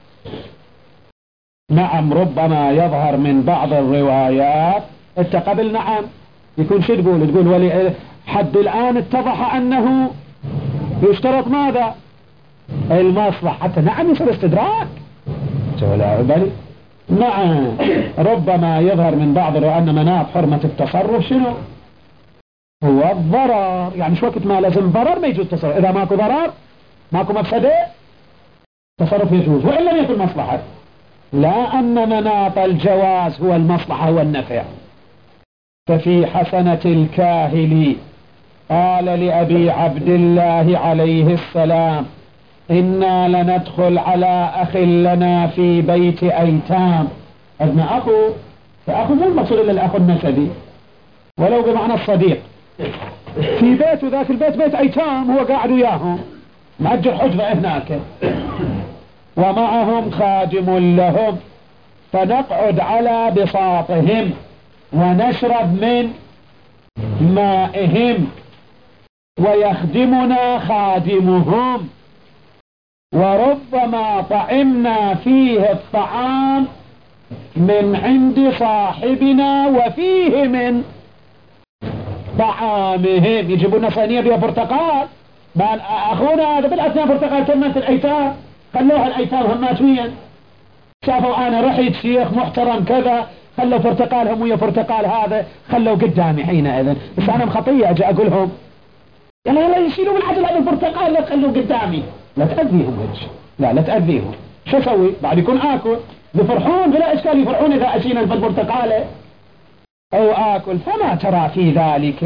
نعم ربما يظهر من بعض الروايات انت قبل نعم يكون شو تقول ولي حد الآن اتضح أنه يشترط ماذا؟ المصلحة حتى نعم يصير استدراك ولا بالي. نعم ربما يظهر من بعض الروايات أن مناط حرمة التصرف شنو هو الضرر، يعني شو وقت ما لازم ضرر ما يجوز تصرف. إذا ماكو ضرر ماكو مفسدة تصرف يجوز وإن لم يكن مصلحة. لا أن مناط الجواز هو المصلحة والنفع. ففي حسنة الكاهلي قال لأبي عبد الله عليه السلام إنا لندخل على أخ لنا في بيت أيتام. ابن أخو، فأخو مو المقصود إلا الأخ النسبي ولو بمعنى الصديق، في بيت ذاك البيت بيت أيتام هو قاعد وياهم مأجر حجرة هناك ومعهم خادم لهم، فنقعد على بساطهم ونشرب من مائهم ويخدمنا خادمهم، وربما طعمنا فيه الطعام من عند صاحبنا وفيه من طعامهم. يجيبون صينية بها برتقال، أخونا هذا بالأثناء برتقال تمة الأيتام خلوها الأيتام همات ويا شافوا أنا رحت شيخ محترم كذا خلوا برتقالهم ويا برتقال هذا خلوا قدامي حينئذ. بس أنا مخطية أجي أقولهم يلا يشيلوا من عدل هذا البرتقال لا تخلوا قدامي، لا تأذيهم هيك، لا تأذيهم. شو أسوي بعد يكون آكل يفرحون بلا إشكال، يفرحون إذا أشينا البرتقالة أو آكل. فما ترى في ذلك؟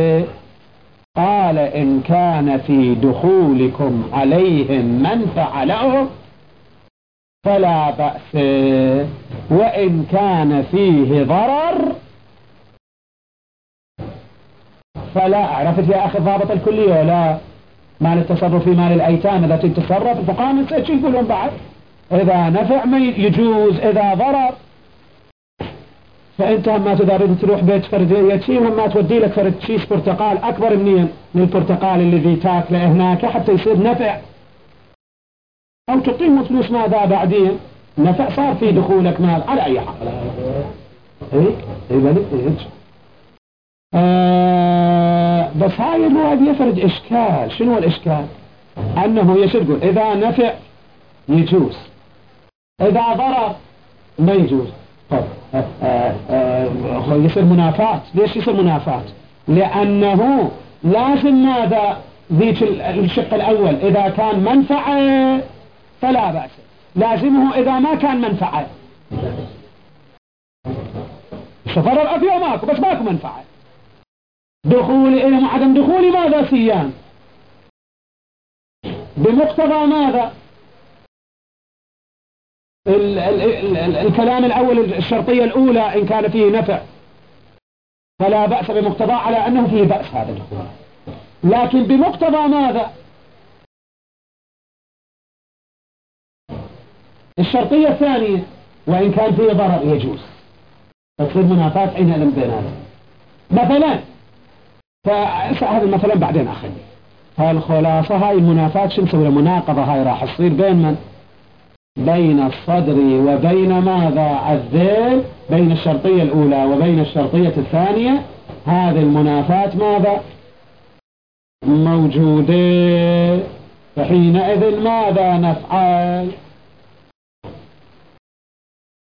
قال إن كان في دخولكم عليهم منفعة لهم فلا بأس، وإن كان فيه ضرر فلا. عرفت يا أخي الضابط الكلي ولا؟ مال التصرف في مال الأيتام إذا تتصرف الفقهاء نسيت يقولون بعد إذا نفع ما يجوز، إذا ضرر. فأنت هم ما تريد تروح بيت فرد يتيم هم ما تودي لك فرد شيش برتقال أكبر من البرتقال الذي تاكله هناك حتى يصير نفع، أو تعطيهم فلوس ماذا بعدين نفع صار في دخولك مال على أي حال. بس هاي الواحد يفرد إشكال. شنو الإشكال؟ أنه يشرق إذا نفع يجوز، إذا ضرر ما يجوز. يصير منافات. ليش يصير منافات؟ لأنه لازم ماذا ذيك الشق الأول إذا كان منفعة فلا بأس، لازمه إذا ما كان منفعة. ضرر أفيا ماكو بس ماكو منفعة. دخولي إلى عدم دخولي ماذا سيان بمقتضى ماذا الكلام الأول الشرطية الأولى إن كان فيه نفع فلا بأس بمقتضى على أنه فيه بأس هذا الدخول. لكن بمقتضى ماذا الشرطية الثانية وإن كان فيه ضرر يجوز، تصير منافات حينئذ بيناتهم. مثلا فهذا مثلا بعدين أخلي. فالخلاصة هاي المنافات شو نسوي؟ المناقضة هاي راح تصير بين من؟ بين الصدر وبين ماذا الذيل، بين الشرطية الأولى وبين الشرطية الثانية. هذه المنافات ماذا موجودة، فحينئذ ماذا نفعل؟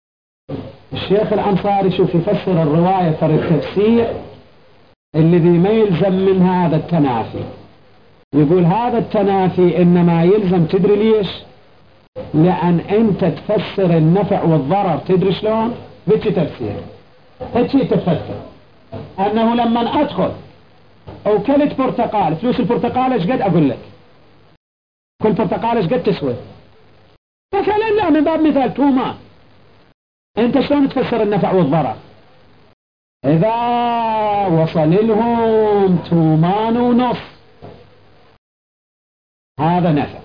الشيخ الأنصاري شوف يفسر الرواية ترى التفسير الذي ما يلزم من هذا التنافي. يقول هذا التنافي إنما يلزم، تدري ليش؟ لأن أنت تفسر النفع والضرر، تدري شلون؟ بيش تفسير هيك تفسر أنه لما أدخل وكلت برتقال، فلوس البرتقال ايش قد؟ أقول لك كل برتقال ايش قد تسوي مثلا، لا من باب مثال تومان. أنت شلون تفسر النفع والضرر؟ إذا وصل لهم تومان ونص هذا نفع،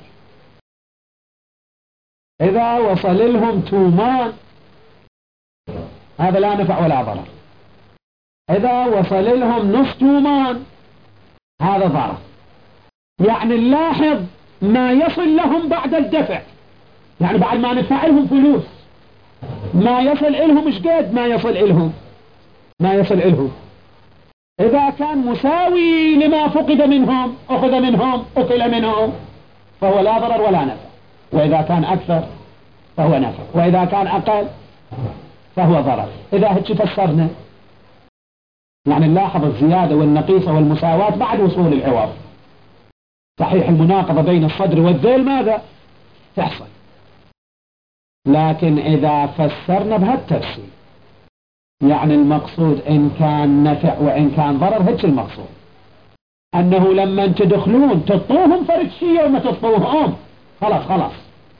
إذا وصل لهم تومان هذا لا نفع ولا ضرر، إذا وصل لهم نص تومان هذا ضرر. يعني نلاحظ ما يصل لهم بعد الدفع، يعني بعد ما ندفع لهم فلوس ما يصل لهم ايش قد ما يصل لهم، ما يصل لهم إذا كان مساوي لما فقد منهم أخذ منهم أكل منهم فهو لا ضرر ولا نفع، وإذا كان أكثر فهو نفع، وإذا كان أقل فهو ضرر. إذا هيك فسرنا يعني نلاحظ الزيادة والنقيصة والمساواة بعد وصول العوض. صحيح المناقضة بين الصدر والذيل ماذا تحصل، لكن إذا فسرنا بهالتفسير يعني المقصود إن كان نفع وإن كان ضرر، هيك المقصود أنه لما تدخلون تطوهم فرد شيء وما تطوهم خلاص.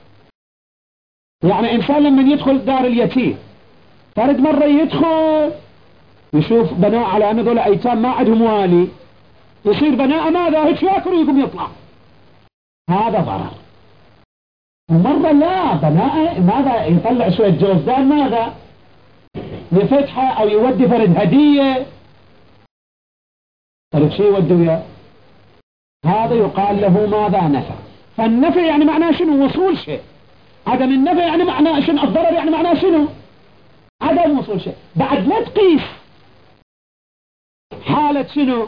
يعني إنسان لما يدخل دار اليتيم فرد مرة يدخل يشوف بناء على أن ذولا أيتام ما عندهم والي، يصير بناء ماذا هيك ياكل ويقوم يطلع، هذا ضرر. ومرة لا بناء ماذا يطلع شوية جوزدان ماذا يفتحه أو يودي فرد هدية فرد شيء يودي وياه، هذا يقال له ماذا نفع. فالنفع يعني معناه شنو؟ وصول شيء. عدم النفع يعني معناه شنو؟ الضرر يعني معناه شنو؟ عدم وصول شيء. بعد لا تقيس حالة شنو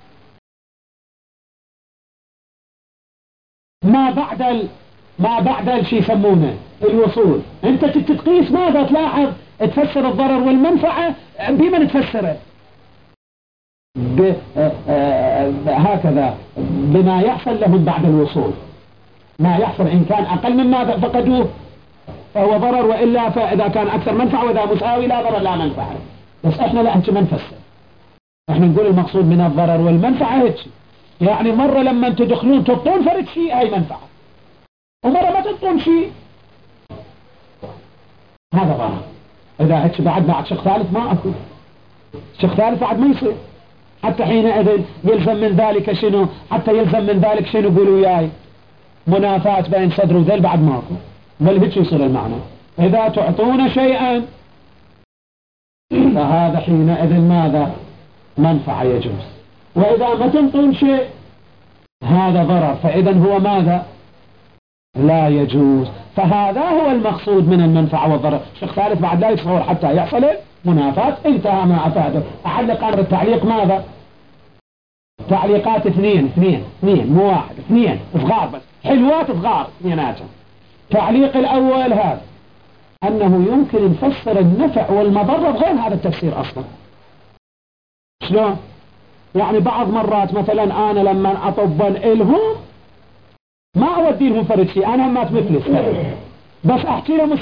ما بعد شيء يسمونه الوصول. انت تتقيس ماذا؟ تلاحظ تفسر الضرر والمنفعة بما تفسره هكذا بما يحصل لهم بعد الوصول، ما يحصل إن كان أقل مما فقدوه فهو ضرر، وإلا فإذا كان أكثر منفعة، وإذا مساوي لا ضرر لا منفعة. بس إحنا لا هيك ما نفسر، إحنا نقول المقصود من الضرر والمنفعة هيك. يعني مرة لما تدخلون تطون فرد شيء هاي منفعة، ومرة ما تطون شيء هذا ضرر. إذا هيك بعد شق ثالث ما أكو شق ثالث بعد ما يصير، حتى حينئذ يلزم من ذلك شنو؟ حتى يلزم من ذلك شنو؟ قولوا وياي منافاة بين صدر وذيل بعد ماكو، بل هيك يصير المعنى. إذا تعطون شيئا فهذا حينئذ ماذا؟ منفعة يجوز، وإذا ما تنطون شيء هذا ضرر، فإذا هو ماذا؟ لا يجوز. فهذا هو المقصود من المنفعة والضرر. شق ثالث بعد لا يتصور حتى يحصل منافاة، انتهى ما أفاده. أعلق أمر التعليق ماذا؟ تعليقات اثنين مو واحد، اثنين صغار بس، حلوات صغار اثنيناتهم. تعليق الأول هذا أنه يمكن نفسر النفع والمضرة بغير هذا التفسير أصلا. شلون؟ يعني بعض مرات مثلا أنا لما أطبن إلهم ما أودي لهم فرد شيء، أنا همات مفلس بس أحكي لهم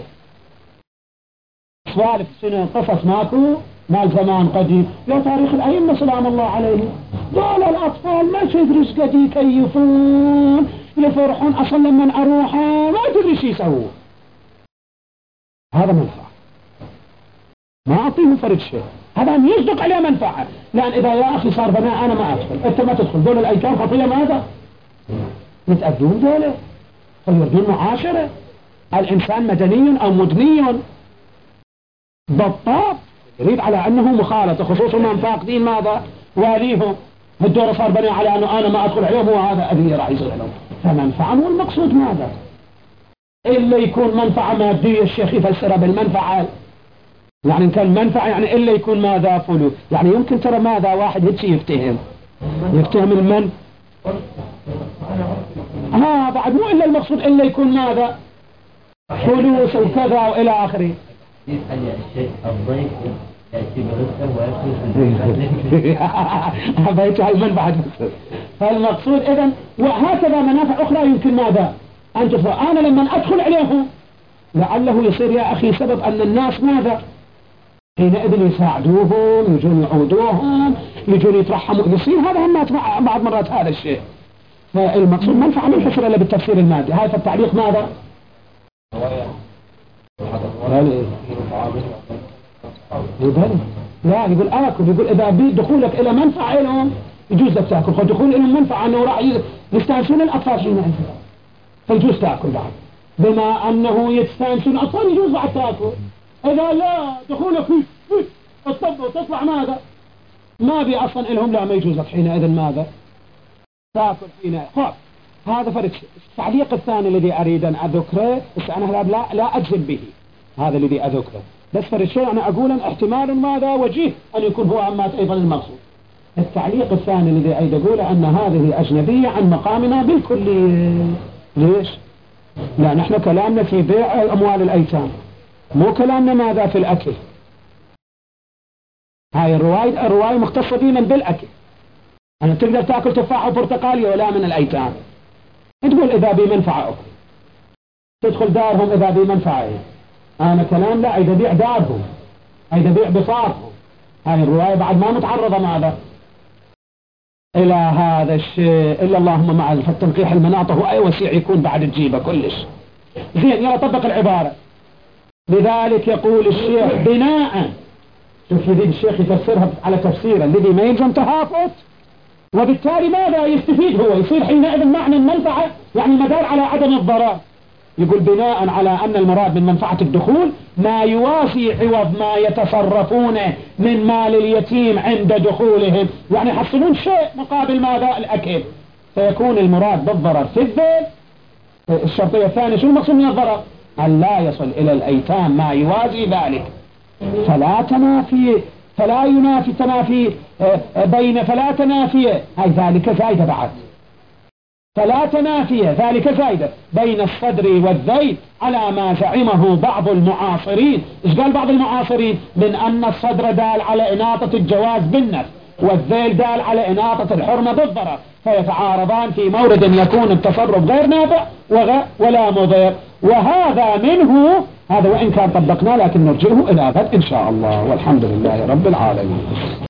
سوالف شنو؟ قصص ماكو مال زمان قديم، لو تاريخ الأئمة سلام الله عليهم، دول الأطفال ما تدري ايش قد يكيفون يفرحون، أصلا لما أروح ما تدري ايش يسوون. هذا منفعة، ما أعطيهم فرد شيء، هذا يصدق عليه منفعة. لأن إذا يا أخي صار بناء أنا ما أدخل، أنت ما تدخل، دول الأيتام خطية ماذا؟ يتأذون دولة فيردون معاشرة. الإنسان مدني أو مدني ضبطات يريد على أنه مخالطة، خصوصا من فاقدين ماذا؟ واليهم. الدور صار بناء على أنه أنا ما أدخل عليهم وهذا أذية راح يصير لهم. فمنفعة والمقصود ماذا؟ إلا يكون منفعة مادية الشيخ يفسرها بالمنفعة، يعني إن كان منفعة يعني إلا يكون ماذا؟ فلوس. يعني يمكن ترى ماذا واحد هيك يفتهم المن بعد مو إلا المقصود إلا يكون ماذا؟ فلوس وكذا وإلى آخره. يسأل يا الشيخ الضيف يأتي برزقه ويأكل حبيت هاي المنفعة. فالمقصود إذن وهكذا منافع أخرى يمكن ماذا أن تفرق. أنا لما أدخل عليهم لعله يصير يا أخي سبب أن الناس ماذا حينئذ يساعدوهم، يجون يعودوهم، يجون يترحموا، يصير هذا هم بعض مرات هذا الشيء. فالمقصود منفعة من حصر إلا بالتفسير المادي. هاي في التعليق ماذا؟ لا يقول آكل، يقول إذا دخولك إلى منفعة لهم يجوز لك تأكل، فدخول إلى منفعة أنه راح يستانسون الأطفال حينئذ فيجوز تأكل بعد، بما أنه يستانسون الأطفال يجوز بعد تأكل. إذا لا دخولك فيه الطب وتطلع ماذا ما بي أصلا إلهم لا ما يجوز لك حينئذ ماذا تأكل حينئذ. هذا فرق. التعليق الثاني الذي أريد أن أذكره أنا لا أجزم به، هذا الذي أذكره بس فرق شيء أنا أقول احتمال ماذا وجيه أن يكون هو عمات أيضا المقصود. التعليق الثاني الذي أيضا أقول أن هذه أجنبية عن مقامنا بالكلية. ليش؟ لا نحن كلامنا في بيع أموال الأيتام، مو كلامنا ماذا في الأكل. هاي الرواية مختصة بي من بالأكل. أنا تقدر تأكل تفاح وبرتقالية ولا من الأيتام. تقول إذا بي منفعة أخرى تدخل دارهم إذا بي منفعة. أنا كلام لا إذا بيع دارهم، إذا بيع بساطهم. هاي الرواية بعد ما متعرضة ماذا إلى هذا الشيء إلا اللهم مع التنقيح المناطة هو أي وسيع يكون بعد تجيبه كلش زين. يلا طبق العبارة. لذلك يقول الشيخ بناء، شوف يريد الشيخ يفسرها على تفسير الذي ما يلزم تهافت، وبالتالي ماذا يستفيد هو يصير حينئذ معنى المنفعة يعني مدار على عدم الضرر. يقول بناء على أن المراد من منفعة الدخول ما يوافي عوض ما يتصرفون من مال اليتيم عند دخولهم، يعني يحصلون شيء مقابل ماذا الأكل، فيكون المراد بالضرر في الذيل. الشرطية الثانية شو المقصود من الضرر؟ أن لا يصل إلى الأيتام ما يوازي ذلك. فلا ينافي تنافي فلا تنافي هاي ذلك زايدة بعد، فلا تنافي ذلك زايدة بين الصدر والذيل على ما زعمه بعض المعاصرين. إيش قال بعض المعاصرين؟ من أن الصدر دال على إناطة الجواز بالنفس والذيل دال على إناطة الحرمة بالضرر، فيتعارضان في مورد يكون التصرف غير نافع ولا مضر. وهذا منه هذا وإن كان طبقنا لكن نرجعه إلى غد إن شاء الله، والحمد لله رب العالمين.